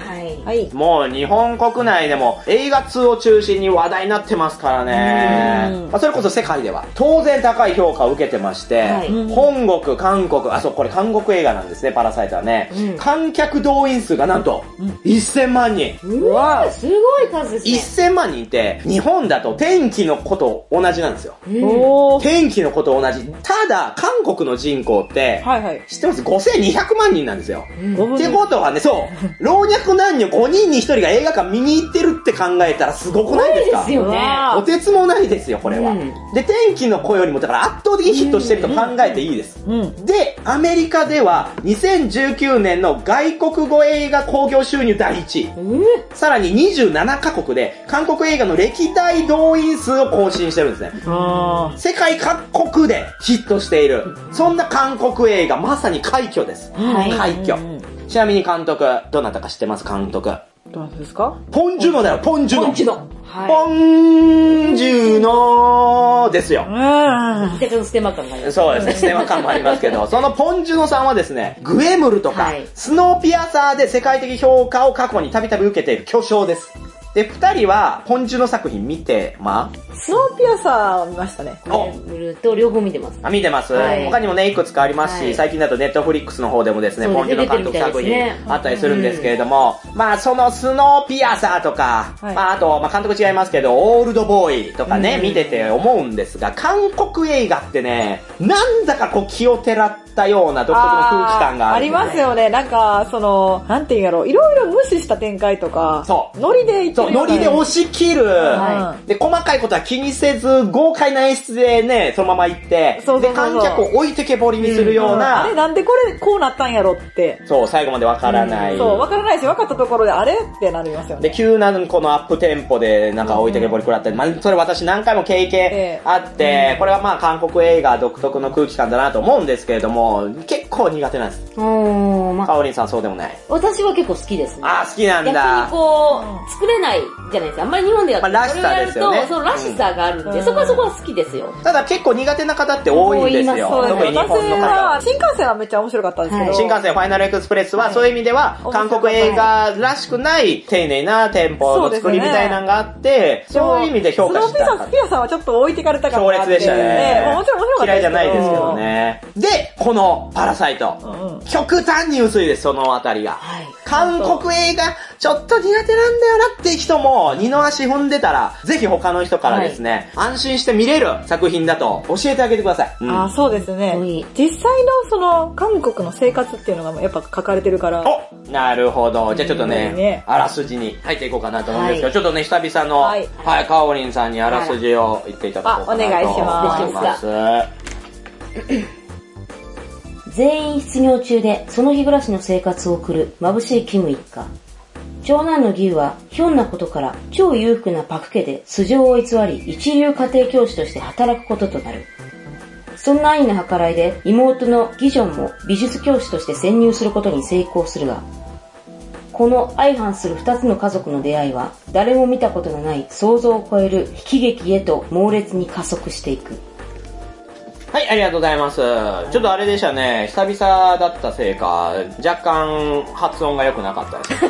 はい、もう日本国内でも映画通を中心に話題になってますからね。それこそ世界では当然高い評価を受けてまして、はい、本国、韓国、これ韓国映画なんですね、パラサイトはね。観客動員数がなんと、1000万人。 うわ、すごい数ですね。1000万人って、日本だと天気のこと同じなんですよ。天気のこと同じ。ただ、韓国の人口って、はいはい、知ってます？ 5200 万人なんですよ。ってことはね、そう、老若男女5人に1人が映画館見に行ってるって考えたらすごくないですか？ ですよね。 おてつもないですよ、これは。で、天気の子よりも、だから圧倒的にヒットしてると考えていいです。で、アメリカでは、2019年の外国語映画興行収入第1位。さらに27カ国で、韓国映画の歴代動員数を更新してるんですね。世界各国でヒットしている。そんな韓国映画、まさに快挙です。快挙。ちなみに監督、どなたか知ってます？監督。 どなたですか？ ポンジュノだよ、ポンジュノ。ポンジュノ。ポンジュノですよ。 ステマ感があります。 そうですね、ステマ感もありますけど、そのポンジュノさんはですね、グエムルとか、スノーピアサーで世界的評価を過去にたびたび受けている巨匠です。で、二人は、ポンジュの作品見てスノーピアサー見ましたね。 両方見てます。 見てます、はい、他にもね、いくつかありますし、最近だとネットフリックスの方でもですね、ポンジュの監督作品あったりするんですけれども、そのスノーピアサーとか、あと、監督違いますけど、オールドボーイとかね、見てて思うんですが、韓国映画ってね、なんだか気をてらったような独特の空気感がある、 ありますよね。なんか、なんていうんやろ、いろいろ無視した展開とか、ノリでノリで押し切る、で、細かいことは気にせず、豪快な演出でね、そのまま行って、で、観客を置いてけぼりにするような、 あれなんでこれこうなったんやろって。 そう、最後までわからない。 わからないし、分かったところであれってなりますよね。 で、急なこのアップテンポで、なんか置いてけぼり食らったり、それ私何回も経験あって、これは韓国映画独特の空気感だなと思うんですけれども、結構苦手なんです。かおりんさんそうでもない？ 私は結構好きですね。 好きなんだ。 逆に作れないじゃないですか。あんまり日本ではらしさですよね。 そのらしさがあるんで、そこは好きですよ。 ただ結構苦手な方って多いんですよ。特に日本の方。 新幹線はめっちゃ面白かったんですけど。 新幹線ファイナルエクスプレスはそういう意味では、韓国映画らしくない丁寧なテンポの作りみたいなのがあって、そういう意味で評価した。 スノーピアさんはちょっと置いてかれたから。 強烈でしたね。 もちろん面白かった。 嫌いじゃないですけどね。で、このパラサイト。極端に薄いです、そのあたりが。韓国映画、ちょっと苦手なんだよなって人も、二の足踏んでたら、ぜひ他の人からですね、安心して見れる作品だと教えてあげてください。 そうですね。実際の韓国の生活っていうのがやっぱ書かれてるから。 なるほど。じゃあちょっとね、あらすじに入っていこうかなと思うんですけど、ちょっとね、久々の、かおりんさんにあらすじを言っていただこうかなと思います。 全員失業中でその日暮らしの生活を送る眩しいキム一家。長男の義勇はひょんなことから超裕福なパク家で素性を偽り一流家庭教師として働くこととなる。そんな兄の計らいで妹のギジョンも美術教師として潜入することに成功するが、この相反する二つの家族の出会いは誰も見たことのない想像を超える悲劇へと猛烈に加速していく。 はい、ありがとうございます。ちょっとあれでしたね、久々だったせいか、若干発音が良くなかったです。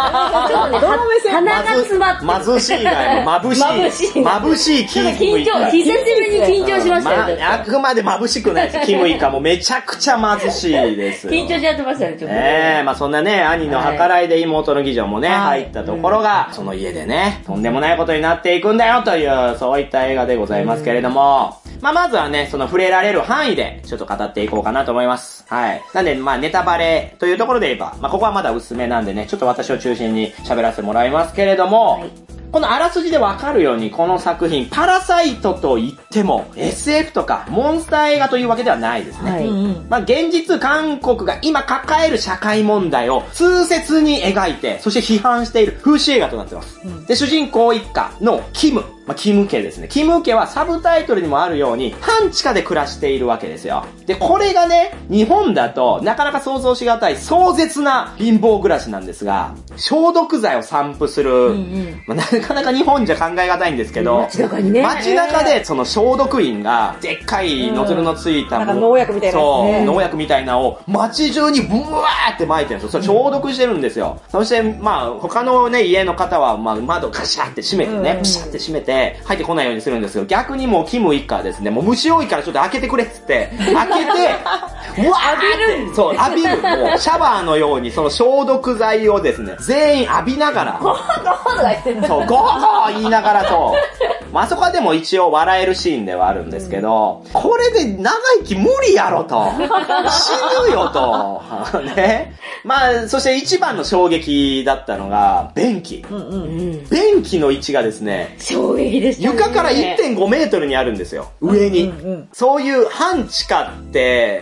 鼻が詰まって貧しいが眩しいキムイカ。 久しぶりに緊張しましたよ。 あくまで眩しくないです。キムイカもめちゃくちゃ貧しいです。 緊張しちゃってましたね、ちょっと。 そんなね、兄の計らいで妹の義女もね、入ったところが、その家でね、とんでもないことになっていくんだよという、そういった映画でございますけれども、まずはね、その触れられる範囲で、ちょっと語っていこうかなと思います。はい。なんで、ネタバレというところで言えば、ここはまだ薄めなんでね、ちょっと私を中心に喋らせてもらいますけれども、このあらすじでわかるように、この作品、パラサイトと言っても、SF とか、モンスター映画というわけではないですね。現実、韓国が今抱える社会問題を痛切に描いて、そして批判している風刺映画となっています。で、主人公一家のキムまあ、キム家ですね。キム家はサブタイトルにもあるように、半地下で暮らしているわけですよ。で、これがね、日本だとなかなか想像しがたい壮絶な貧乏暮らしなんですが、消毒剤を散布する、まあ、なかなか日本じゃ考えがたいんですけど、 街中にね。 街中でその消毒員が、でっかいノズルのついた、 なんか農薬みたいな、 そう、農薬みたいなのを街中にブワーって撒いてるんですよ。それ消毒してるんですよ。そして、まあ、他のね、家の方は、まあ、窓ガシャって閉めてね、ピシャって閉めて、入ってこないようにするんですけど、逆にもうキム一家はですね、もう虫多いからちょっと開けてくれっつって、開けて、うわーって、そう、浴びる。もう、シャワーのように、その消毒剤をですね、全員浴びながら、 ゴーゴーとか言ってる。 そう、ゴーゴー言いながらと、まあ、あそこはでも一応笑えるシーンではあるんですけど、これで長生き無理やろと。死ぬよと。ね。まあ、そして一番の衝撃だったのが、便器。便器の位置がですね、 衝撃でしたね。 床から 1.5 メートルにあるんですよ。上に。そういう半地下って、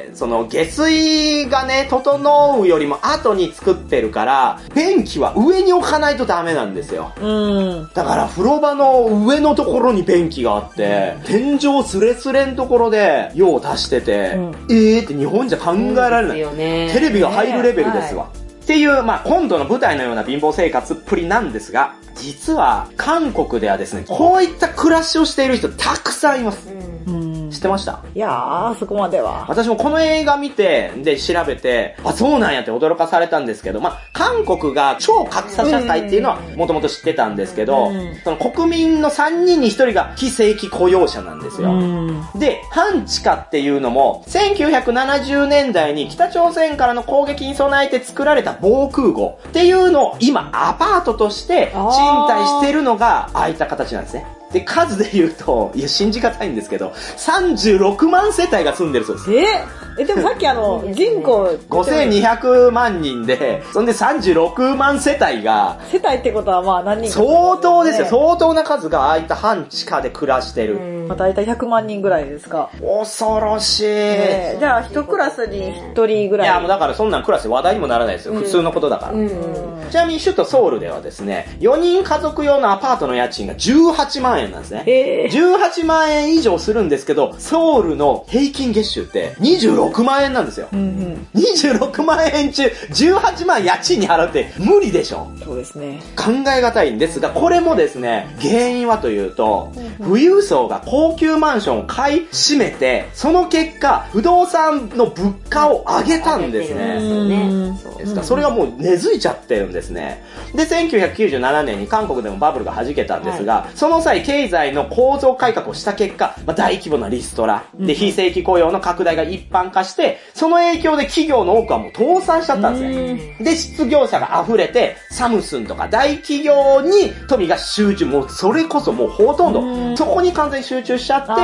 その下水がね、整うよりも後に作ってるから、便器は上に置かないとダメなんですよ。だから風呂場の上のところに便器があって、天井スレスレのところで用を足してて、って日本じゃ考えられない。テレビが入るレベルですわ。っていう、まあ、コントの舞台のような貧乏生活っぷりなんですが、実は韓国ではですね、こういった暮らしをしている人たくさんいます。知ってました？ いやー、そこまでは。 私もこの映画見て、で、調べて、あ、そうなんやって驚かされたんですけど、まあ、韓国が超格差社会っていうのはもともと知ってたんですけど、その国民の3人に1人が非正規雇用者なんですよ。で、半地下っていうのも、1970年代に北朝鮮からの攻撃に備えて作られた防空壕っていうのを今アパートとして賃貸してるのがああいった形なんですね。で、数で言うと、いや、信じがたいんですけど、36万世帯が住んでるそうです。 でもさっき人口 5200万人で、そんで36万世帯が、 世帯ってことはまあ何人か、 相当ですよ。相当な数がああいった半地下で暮らしてる。 まあ大体100万人ぐらいですか。 恐ろしい。 じゃあ一クラスに1人ぐらい。 いや、もうだからそんなんクラスで話題にもならないですよ。普通のことだから。ちなみに首都ソウルではですね、4人家族用のアパートの家賃が18万円なんですね。18万円以上するんですけど、ソウルの平均月収って26万円なんですよ。26万円中18万家賃に払って無理でしょ。 そうですね。 考えがたいんですが、これもですね、原因はというと、富裕層が高級マンションを買い占めて、その結果、不動産の物価を上げたんですね。そうですか。それがもう根付いちゃってるんですね。で、1997年に韓国でもバブルが弾けたんですが、その際、経済の構造改革をした結果、まあ、大規模なリストラ、で、非正規雇用の拡大が一般化して、その影響で企業の多くはもう倒産しちゃったんですね。で、失業者が溢れて、サムスンとか大企業に富が集中、もうそれこそもうほとんど、そこに完全に集中しちゃって、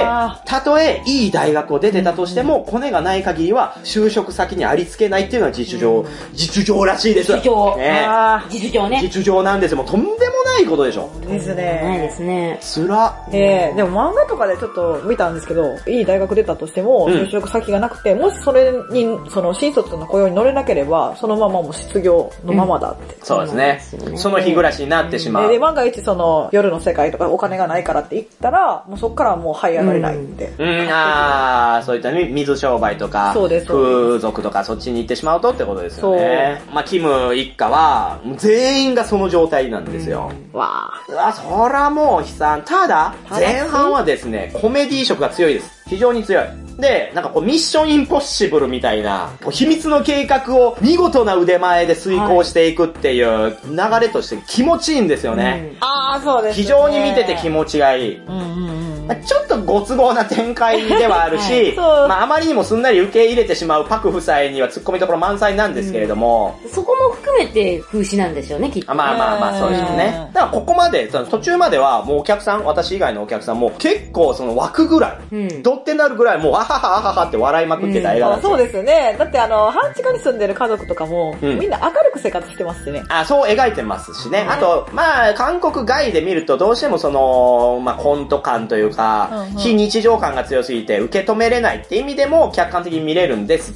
たとえいい大学を出てたとしても、コネがない限りは就職先にありつけないっていうのは実情らしいです。 実情ね。 実情なんですよ。もうとんでもないことでしょ。 ですね。 ないですね。 つら。 でも漫画とかでちょっと見たんですけど、いい大学出たとしても、就職先がなくて、もしそれに、その新卒の雇用に乗れなければ、そのままもう失業のままだって。 そうですね。その日暮らしになってしまう。 で、万が一その夜の世界とかお金がないからって言ったら、もうそっからもう這い上がれないって。 そういったね、水商売とか、風俗とかそっちに行ってしまうとってことですよね。まあ、キム一家は、全員がその状態なんですよ。そらもう悲惨。ただ、前半はですね、コメディ色が強いです。非常に強い。で、なんかこうミッションインポッシブルみたいな、秘密の計画を見事な腕前で遂行していくっていう流れとして気持ちいいんですよね。 そうですね。 非常に見てて気持ちがいい。ちょっとご都合な展開ではあるし、まああまりにもすんなり受け入れてしまうパク夫妻には突っ込みどころ満載なんですけれども、 そこも含めて風刺なんでしょうね、きっと。 まあそうですね。だからここまで、途中まではもうお客さん、私以外のお客さんも結構その枠ぐらい、どってなるぐらいもうあははあははって笑いまくってた映画なんですよ。 そうですよね。だって半地下に住んでる家族とかも、みんな明るく生活してますしね。 そう描いてますしね。あと、まあ韓国外で見るとどうしてもその、まあコント感というか、非日常感が強すぎて受け止めれないって意味でも客観的に見れるんですが、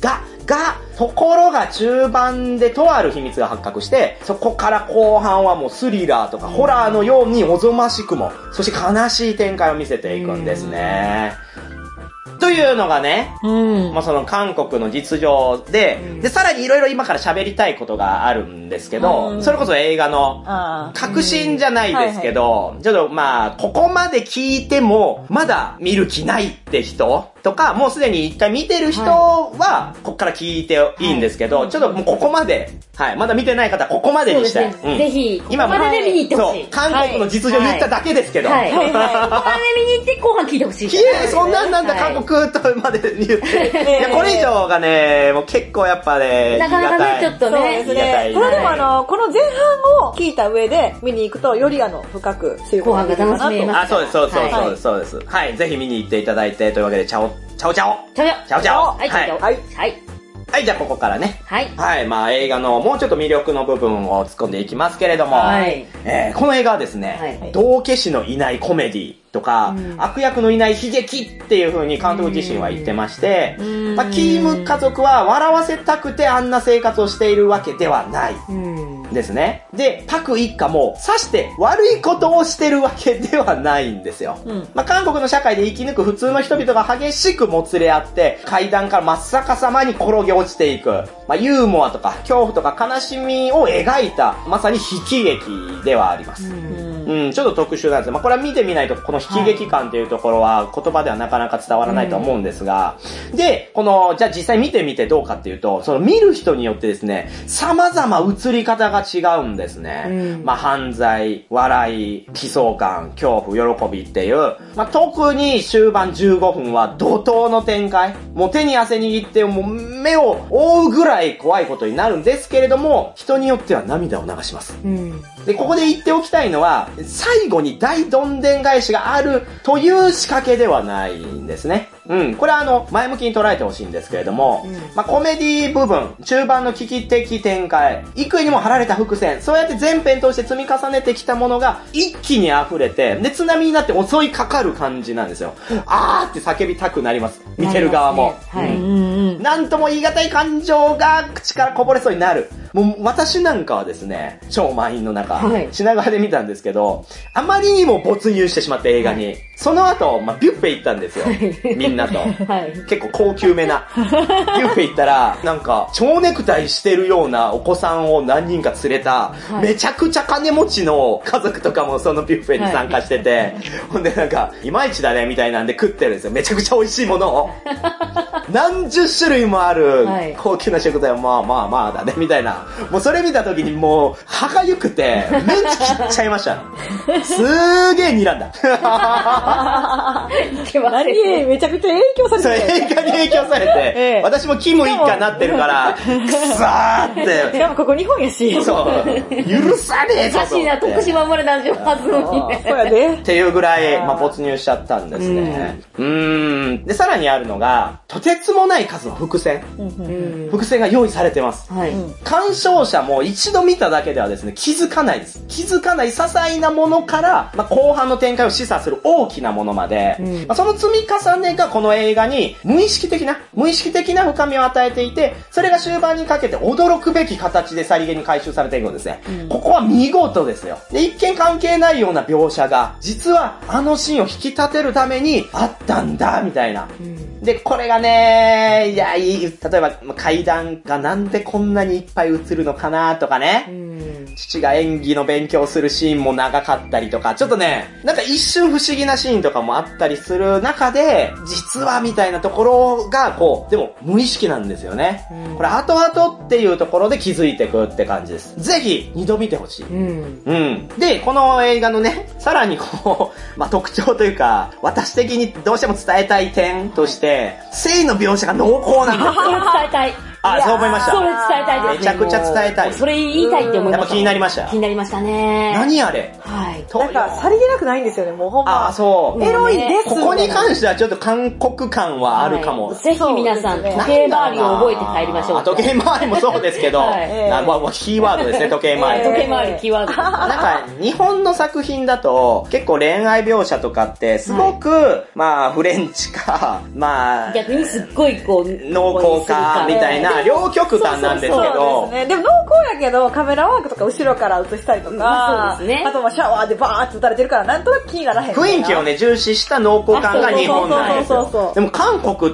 が、ところが中盤でとある秘密が発覚して、そこから後半はもうスリラーとかホラーのようにおぞましくも、そして悲しい展開を見せていくんですね。というのがね、まあその韓国の実情で、で、さらにいろいろ今から喋りたいことがあるんですけど、それこそ映画の確信じゃないですけど、ちょっとまあ、ここまで聞いても、まだ見る気ないって人とか、もうすでに一回見てる人は、こっから聞いていいんですけど、ちょっともうここまで、はい、まだ見てない方はここまでにしたい。 ぜひ、今まで見に行ってほしい。 韓国の実情言っただけですけど。 ここまで見に行って後半聞いてほしい。 そんなんだ、韓国とまで言って。いや、これ以上がね、もう結構やっぱね、 なかなかね、ちょっとね。 これでもこの前半を聞いた上で見に行くと、より深く知ることができるかなと。 後半が楽しめます。そうです。はい、ぜひ見に行っていただいて、というわけで、チャオ。はい、じゃあここからね。はい、まあ映画のもうちょっと魅力の部分を突っ込んでいきますけれども、この映画はですね、道化師のいないコメディとか、悪役のいない悲劇っていう風に監督自身は言ってまして、まあ、キム家族は笑わせたくてあんな生活をしているわけではないですね。で、パク一家もさして悪いことをしてるわけではないんですよ。まあ、韓国の社会で生き抜く普通の人々が激しくもつれ合って階段から真っ逆さまに転げ落ちていく、まあ、ユーモアとか恐怖とか悲しみを描いたまさに悲喜劇ではあります。ちょっと特殊なんですよ。まあ、これは見てみないとこの悲劇感っていうところは言葉ではなかなか伝わらないと思うんですが、で、じゃあ実際見てみてどうかっていうと、その見る人によってですね、様々映り方が違うんですね。まあ、犯罪、笑い、悲壮感、恐怖、喜びっていう、まあ、特に終盤15分は怒涛の展開。もう手に汗握ってもう目を覆うぐらい怖いことになるんですけれども、人によっては涙を流します。で、ここで言っておきたいのは、最後に大どんでん返しがあるという仕掛けではないんですね。これは前向きに捉えてほしいんですけれども、まあ、コメディ部分、中盤の危機的展開、幾重にも張られた伏線、そうやって全編通して積み重ねてきたものが一気に溢れて、で、津波になって襲いかかる感じなんですよ。あーって叫びたくなります。見てる側も。なんとも言い難い感情が口からこぼれそうになる。もう私なんかはですね、超満員の中、品川で見たんですけど、あまりにも没入してしまって映画に。その後、まあ、ビュッフェ行ったんですよ。みんなと。結構高級めな。ビュッフェ行ったら、なんか、蝶ネクタイしてるようなお子さんを何人か連れた、めちゃくちゃ金持ちの家族とかもそのビュッフェに参加してて、ほんでなんか、いまいちだねみたいなんで食ってるんですよ。めちゃくちゃ美味しいものを。何十種類もある高級な食材をまあだねみたいな。もうそれ見た時にもう歯がゆくてメンチ切っちゃいました。すーげー睨んだ。 めちゃくちゃ影響されてる。映画に影響されて、私もキム一家になってるから、くさーって。 しかもここ日本やし。 そう。許さねえぞ。 おかしいな、徳島生まれなんじゃはずのにね。 そうやで。 っていうぐらい、まあ、没入しちゃったんですね。で、さらにあるのが、とてつもない数の伏線。伏線が用意されてます。鑑賞者も一度見ただけではですね、気づかないです。気づかない些細なものから、まあ、後半の展開を示唆する大きなものまで、まあ、その積み重ねがこの映画に無意識的な深みを与えていて、それが終盤にかけて驚くべき形でさりげに回収されていくんですね。ここは見事ですよ。で、一見関係ないような描写が、実はあのシーンを引き立てるためにあったんだ、みたいな。で、これがね、例えば階段がなんでこんなにいっぱい映るのかなとかね。父が演技の勉強するシーンも長かったりとか、ちょっとね、なんか一瞬不思議なシーンとかもあったりする中で、実はみたいなところが、でも無意識なんですよね。これ後々っていうところで気づいてくって感じです。ぜひ二度見てほしい。で、この映画のね、さらにまあ、特徴というか、私的にどうしても伝えたい点として、性の描写が濃厚なんですよ。 伝えたい。 そう思いました。 それ伝えたいです。 めちゃくちゃ伝えたい。 それ言いたいって思いました。 やっぱ気になりました。 気になりましたね。 何あれ？ なんか、さりげなくないんですよね、もうほんま。 そう。 エロいです。 ここに関してはちょっと韓国感はあるかも。 ぜひ皆さん、時計回りを覚えて帰りましょう。 時計回りもそうですけど、キーワードですね、時計回り。 時計回り、キーワード。 なんか、日本の作品だと、結構恋愛描写とかって、すごく、まあ、フレンチか、まあ、 逆にすっごい濃厚か、みたいな。 まあ、両極端なんですけど。 そうですね。でも濃厚やけど、カメラワークとか後ろから映したりとか、 そうですね。 あとシャワーでバーって打たれてるから、なんとなく気にならへん。 雰囲気をね、重視した濃厚感が日本なんですよ。でも韓国って、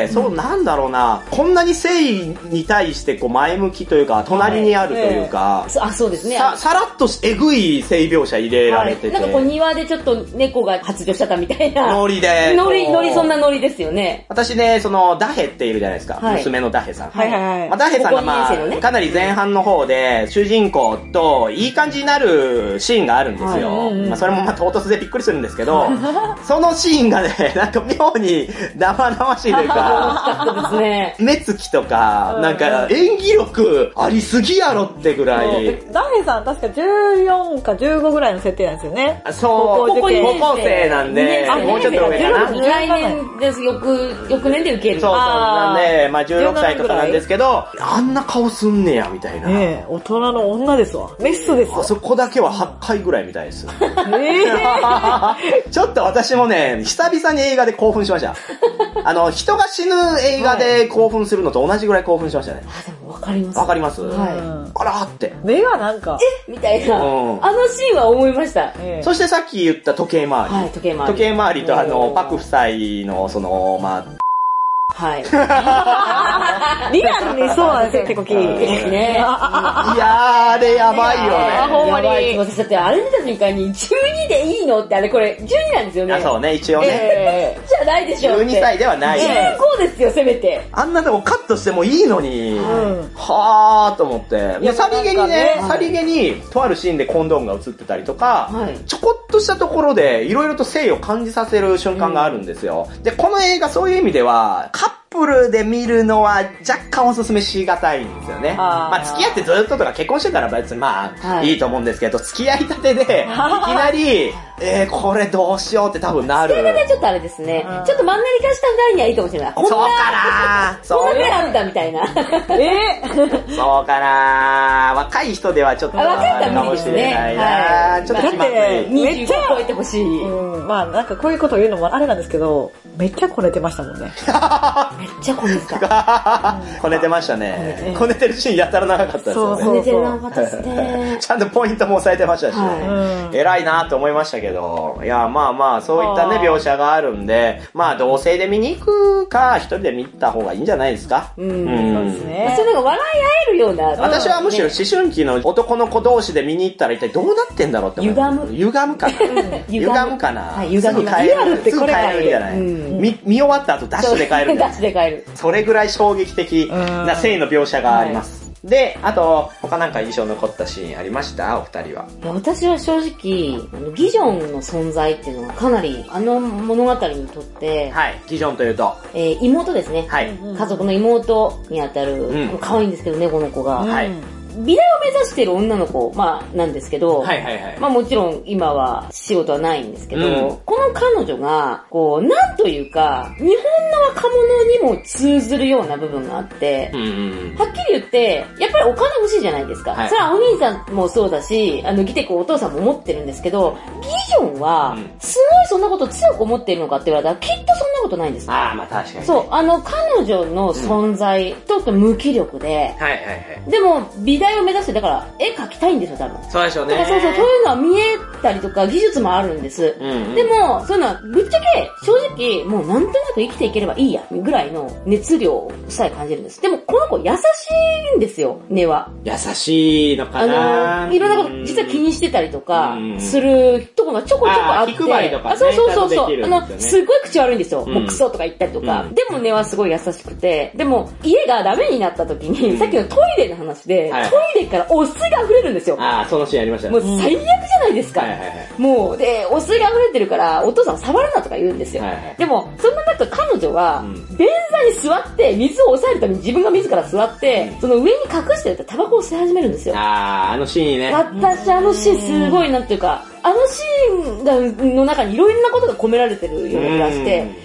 なんだろうな、こんなに誠意に対してこう前向きというか、隣にあるというか、 そうですね。 さらっとえぐい性描写入れられてて。 なんかこう庭でちょっと猫が発情しちゃったみたいな。 ノリで。 そんなノリですよね。 私ね、ダヘっているじゃないですか。娘のダヘさん。 はいはいはい。 ダヘさんがまあ、かなり前半の方で、主人公といい感じになるシーンがあるんですよ。まあそれもまあ唐突でびっくりするんですけど、そのシーンがね、なんか妙に生々しいというか、目つきとか、なんか演技力ありすぎやろってぐらい。 ダヘさん確か14か15ぐらいの設定なんですよね。 そう、高校生なんで、もうちょっと上かな。 来年です、翌年で受ける。 そう、なんで、まあ16歳とかなんですけど、あんな顔すんねや、みたいな。 大人の女ですわ。メスですわ。 あそこだけは8回ぐらいみたいです。ちょっと私もね、久々に映画で興奮しました。人が死ぬ映画で興奮するのと同じぐらい興奮しましたね。 でもわかります。 わかります？ はい。 あらーって。 目がなんか、 みたいな。あのシーンは思いました。 そしてさっき言った時計回り。 はい、時計回り。 時計回りとパク夫妻の、まあ、 はい。 リアルにそうなんですよ、手こき。 ね。 いやー、あれやばいよね。 ほんまに。 私だってあれ見た瞬間に12でいいのってこれ12なんですよね。 そうね、一応ね。 じゃないでしょ。 12歳ではない。 15ですよ、せめて。 あんなとこカットしてもいいのに。はーと思って。さりげに、とあるシーンでコンドームが映ってたりとか、ちょこっとしたところで、いろいろと性を感じさせる瞬間があるんですよ。で、この映画そういう意味では、カップルで見るのは若干おすすめしがたいんですよね。まあ付き合ってずっととか結婚してたら別にまあいいと思うんですけど、付き合いたてでいきなり、これどうしようって多分なる。 付き合いたてちょっとあれですね。ちょっとマンネリ化した二人にはいいかもしれない。 そうかなこんな目あんだみたいな。 そうかな若い人ではちょっとあるかもしれないな。 ちょっと気まずい。 25超えてほしい。 まあなんかこういうことを言うのもあれなんですけど、めっちゃこねてましたもんね。 めっちゃこねてた。 こねてましたね。こねてるシーンやたら長かったですよね。 こねてる長かったですね。 ちゃんとポイントも押さえてましたし、偉いなと思いましたけど、いや、まあまあ、そういったね、描写があるんで、まあ、同性で見に行くか、一人で見た方がいいんじゃないですか。 そうですね。 それなんか笑い合えるような。 私はむしろ思春期の男の子同士で見に行ったら一体どうなってんだろうって思う。歪むかな。歪むかな。 歪む。 すぐ帰るんじゃない。見終わった後ダッシュで帰る。 ダッシュで帰る。 それぐらい衝撃的な性の描写があります。で、あと、他なんか印象残ったシーンありましたお二人は。 私は正直、ギジョンの存在っていうのはかなり、あの物語にとって、 はい、ギジョンというと、 妹ですね。はい。家族の妹にあたる、可愛いんですけどね、この子が。はい。美大を目指している女の子、まあ、なんですけど、まあもちろん今は仕事はないんですけど、この彼女が、こう、なんというか、日本の若者にも通ずるような部分があって、はっきり言って、やっぱりお金欲しいじゃないですか。それはお兄さんもそうだし、ギテコお父さんも思ってるんですけど、ギジョンは、すごいそんなこと強く思っているのかって言われたら、きっとそんなことないんです。 ああ、まあ確かに。 そう、彼女の存在、とって無気力で、でも、美大を目指して、だから絵描きたいんですよ、多分。 そうでしょうね。 そういうのは見えたりとか技術もあるんです。でも、そういうのはぶっちゃけ正直もうなんとなく生きていければいいや、ぐらいの熱量さえ感じるんです。でもこの子優しいんですよ、根は。 優しいのかな。 いろんなこと実は気にしてたりとかするところがちょこちょこあって。 気配りとかね。 そう。すっごい口悪いんですよ。もうクソとか言ったりとか。でも根はすごい優しくて。でも家がダメになった時に、さっきのトイレの話で、トイレからお酢が溢れるんですよ。 そのシーンありましたね。 もう最悪じゃないですか。もう、で、お酢が溢れてるから、お父さん触るなとか言うんですよ。でも、そんな中彼女は、便座に座って、水を抑えるために自分が自ら座って、その上に隠してたタバコを吸い始めるんですよ。 あのシーンね。 私、あのシーンすごいなんていうか、あのシーンの中にいろんなことが込められてるような気がして、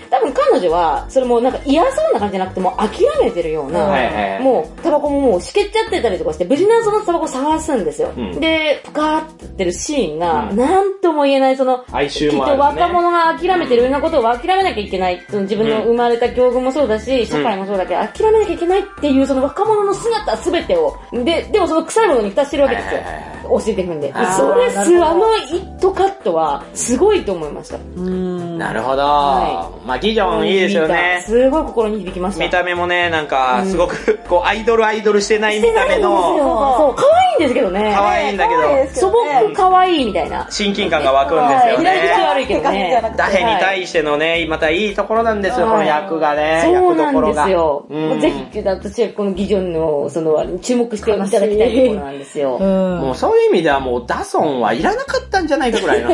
多分彼女は、それもなんか嫌そうな感じじゃなくても諦めてるような、もうタバコももうしけっちゃってたりとかして、無事なそのタバコを探すんですよ。で、プカーって言ってるシーンが、なんとも言えない、その、きっと若者が諦めてるようなことを諦めなきゃいけない。その自分の生まれた境遇もそうだし、社会もそうだけど、諦めなきゃいけないっていうその若者の姿すべてを、でもその臭いものに蓋してるわけですよ。教えていくんで。それのイットカットは、すごいと思いました。 なるほど。まあ、ギジョンいいですよね。 すごい心に響きました。 見た目もね、なんか、すごく、こう、アイドルしてない見た目の。 そう、可愛いんですけどね。 可愛いんだけど。 素朴可愛いみたいな。 親近感が湧くんですよね。 左口悪いけどね。 ダヘに対してのね、またいいところなんですよ、この役がね。 そうなんですよ。ぜひ、私はこのギジョンの、注目していただきたいところなんですよ。 もうそういう意味ではもう、ダソンはいらなかったんじゃないかぐらいの。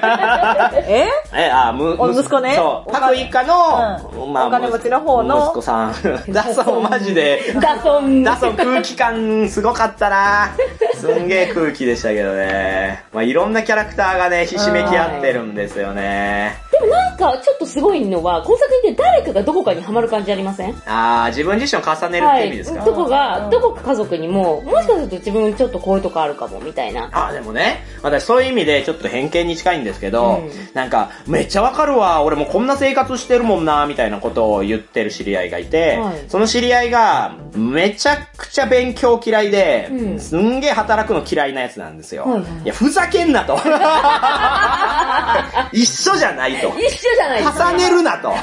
息子ね。 そう。各一家の、 お金持ちの方の息子さん。ダソンマジで。 ダソン空気感すごかったな。すんげえ空気でしたけどね。まあいろんなキャラクターがね、ひしめき合ってるんですよね。 でもなんかちょっとすごいのは、この作品って誰かがどこかにハマる感じありません？ 自分自身を重ねるって意味ですか？ どこか家族にも、もしかすると自分ちょっとこういうとこあるかも、みたいな。 でもね、私そういう意味でちょっと偏見に近いんですけど、なんか、めっちゃわかるわ、俺もこんな生活してるもんな、みたいなことを言ってる知り合いがいて、その知り合いが、めちゃくちゃ勉強嫌いで、すんげえ働くの嫌いなやつなんですよ。いや、ふざけんなと。一緒じゃないと。 一緒じゃない。 重ねるなと。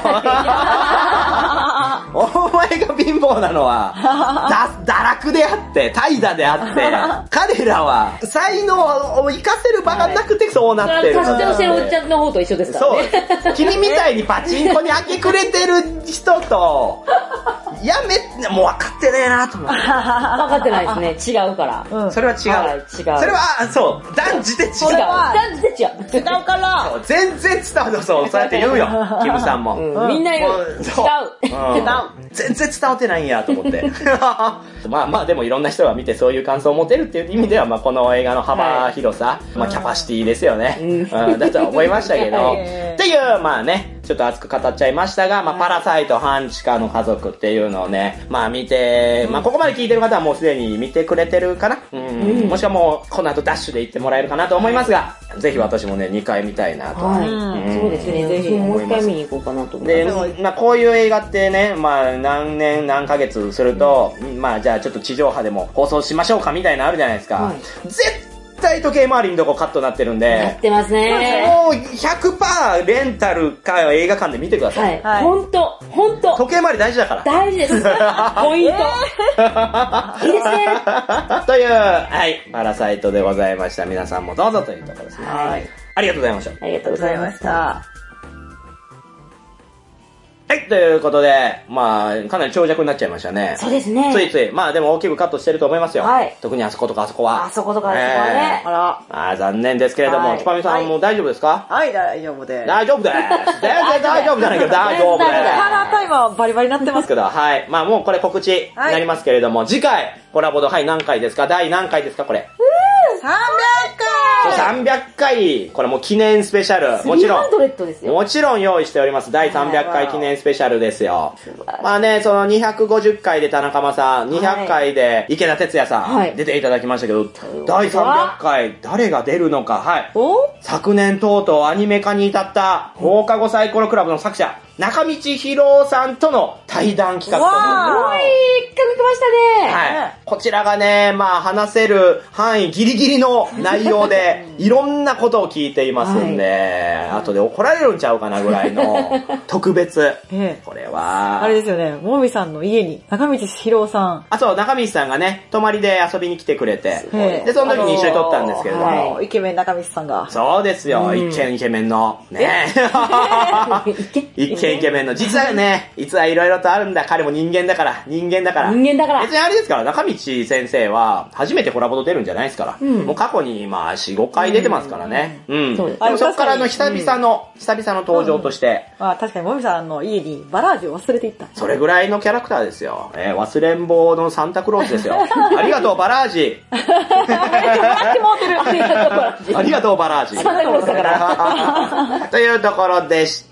お前が貧乏なのは、堕落であって、怠惰であって、彼らは才能を活かせる場がなくてそうなってる。 活動してるおっちゃんの方と一緒ですからね。 そう。君みたいにパチンコに明け暮れてる人と、もう分かってねえなと思って。分かってないですね。違うから。 それは違う。それは、そう。断じて違う。 断じて違う。 違うから。 全然伝わる。そうやって言うよ。キムさんも。 みんな言う。違う。 全然伝わってないんやと思って。まあでもいろんな人が見てそういう感想を持てるっていう意味では、まあこの映画の幅広さ、まあキャパシティですよね。だとは思いましたけど。っていう、まあね、ちょっと熱く語っちゃいましたが、まあパラサイト半地下の家族っていうのをね、まあ見て、まあここまで聞いてる方はもうすでに見てくれてるかな。もしくはもうこの後ダッシュで行ってもらえるかなと思いますが、ぜひ私もね、2回見たいなと。 そうですね、ぜひもう1回見に行こうかなと思います。 で、まあこういう映画ってね、まあ何年何ヶ月すると、まあじゃあちょっと地上波でも放送しましょうかみたいなのあるじゃないですか。絶対時計回りのとこカットになってるんで。 やってますね。 もう 100% レンタルか映画館で見てください。 ほんと。 時計回り大事だから。 大事です。ポイント。いいですね。 という、はい、パラサイトでございました。皆さんもどうぞというところですね。ありがとうございました。 ありがとうございました。 はい、ということで、まあ、かなり長尺になっちゃいましたね。 そうですね。 ついつい、まあでも大きくカットしてると思いますよ。特にあそことかあそこは。 あそことかあそこはね。 残念ですけれども、チュパミさんも大丈夫ですか？ はい、大丈夫です。 大丈夫です。全然大丈夫じゃないけど、大丈夫です。 カラータイマーはバリバリになってますけど、はい。まあもうこれ告知になりますけれども、次回、コラボド、はい、何回ですか？第何回ですかこれ。 300回 300回これもう記念スペシャル。もちろん用意しております。第300回記念スペシャルですよ。まあね、その250回で田中間さん、200回で池田哲也さん、出ていただきましたけど、第300回誰が出るのか、はい。昨年とうとうアニメ化に至った放課後サイコロクラブの作者、中道博さんとの対談企画とすごい企画来ましたね。はい。こちらがね、まあ話せる範囲ギリギリの内容で、いろんなことを聞いていますんで、後で怒られるんちゃうかなぐらいの特別。これは。 あれですよね、もみさんの家に中道博さん。 そう、中道さんがね、泊まりで遊びに来てくれて、で、その時に一緒に撮ったんですけれども。 イケメン中道さんが。 そうですよ、イケメンの。ね。イケメンの。実はね、実はいろいろとあるんだ。彼も人間だから。別にあれですから、中道先生は、初めてコラボと出るんじゃないですから。もう過去に、まあ、4、5回出てますからね。でもそっからの久々の登場として。 確かに、もみさんの家にバラージュを忘れていった。 それぐらいのキャラクターですよ。忘れん坊のサンタクロースですよ。ありがとう、バラージ。 ありがとうバラージ。 サンタクロースだから。 というところでした。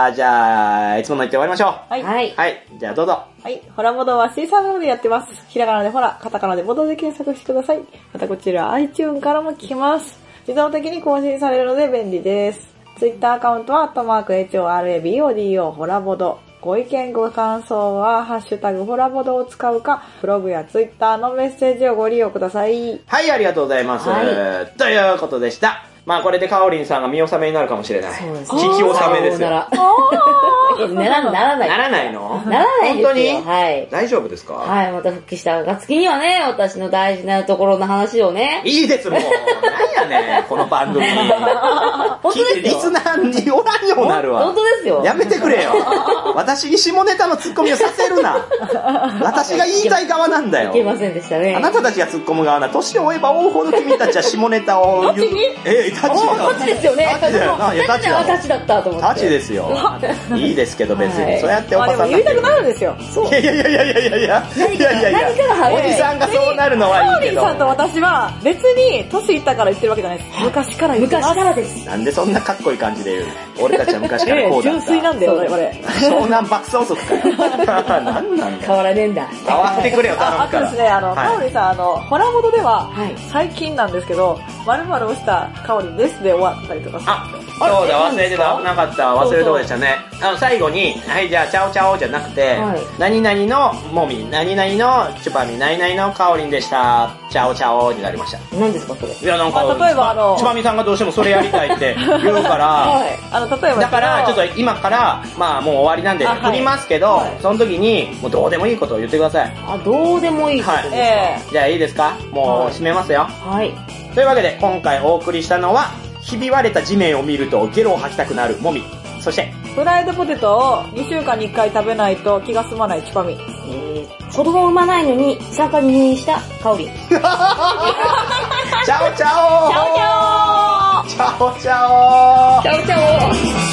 じゃあ、いつもの言って終わりましょう。 はい。 はい。じゃあどうぞ。 はい。ホラボドはシーサーブログでやってます。ひらがなでホラ、カタカナでボドで検索してください。またこちら iTunes からも聞きます。自動的に更新されるので便利です。Twitter アカウントは@HORABODO ホラボド。ご意見ご感想はハッシュタグホラボドを使うか、ブログやツイッターのメッセージをご利用ください。 はい、ありがとうございます。ということでした。まあこれでカオリンさんが見納めになるかもしれない。そうです。聞き納めですよ。ならない。 ならないの？ ならないですよ。 本当に？ はい。 大丈夫ですか？ はい、また復帰した暁にはね、私の大事なところの話をね。 いいです、もう。何やねん、この番組。 本当ですよ。 リスナーにおらんようになるわ。 本当ですよ。 やめてくれよ。私に下ネタのツッコミをさせるな。私が言いたい側なんだよ。 いけませんでしたね。 あなたたちが突っ込む側な。年を追えば追うほど君たちは下ネタを言う。 タチですよね。タチだったと思って。 タチですよ。いいですけど別に。そうやっておばさんが。 言いたくなるんですよ。 いや。おじさんがそうなるのはいいけど。 カオリンさんと私は別に年いったから言ってるわけじゃないです。昔から言ってます。 昔からです。 なんでそんなかっこいい感じで言うの？俺たちは昔からこうだった。 純粋なんだよ、これ。 湘南爆走族かよ。なんなんだ。 変わらねえんだ。 変わってくれよ、頼むから。 あとですね、カオリンさん、ホラボドでは、最近なんですけど、〇〇をしたカオリンですで終わったりとかする。 そうだ、忘れてた。なかった。忘れるとこでしたね。最後に、はい、じゃあ、チャオチャオじゃなくて、何々のモミ、何々のチュパミ、何々のカオリンでした。チャオチャオになりました。 何ですか、それ。 いや、なんか、 例えばチュパミさんがどうしてもそれやりたいって言うから、 例えばだから、ちょっと今から、まあもう終わりなんで、振りますけど、その時に、もうどうでもいいことを言ってください。 どうでもいいことですか。 じゃあいいですか？もう締めますよ。 はい。 というわけで、今回お送りしたのは、ひび割れた地面を見るとゲロを吐きたくなるもみ。そして、 フライドポテトを2週間に1回食べないと気が済まないチュパミ。 子供を産まないのに3日に入院したカオリン。 チャオチャオチャオチャオチャオチャオチャオチャオ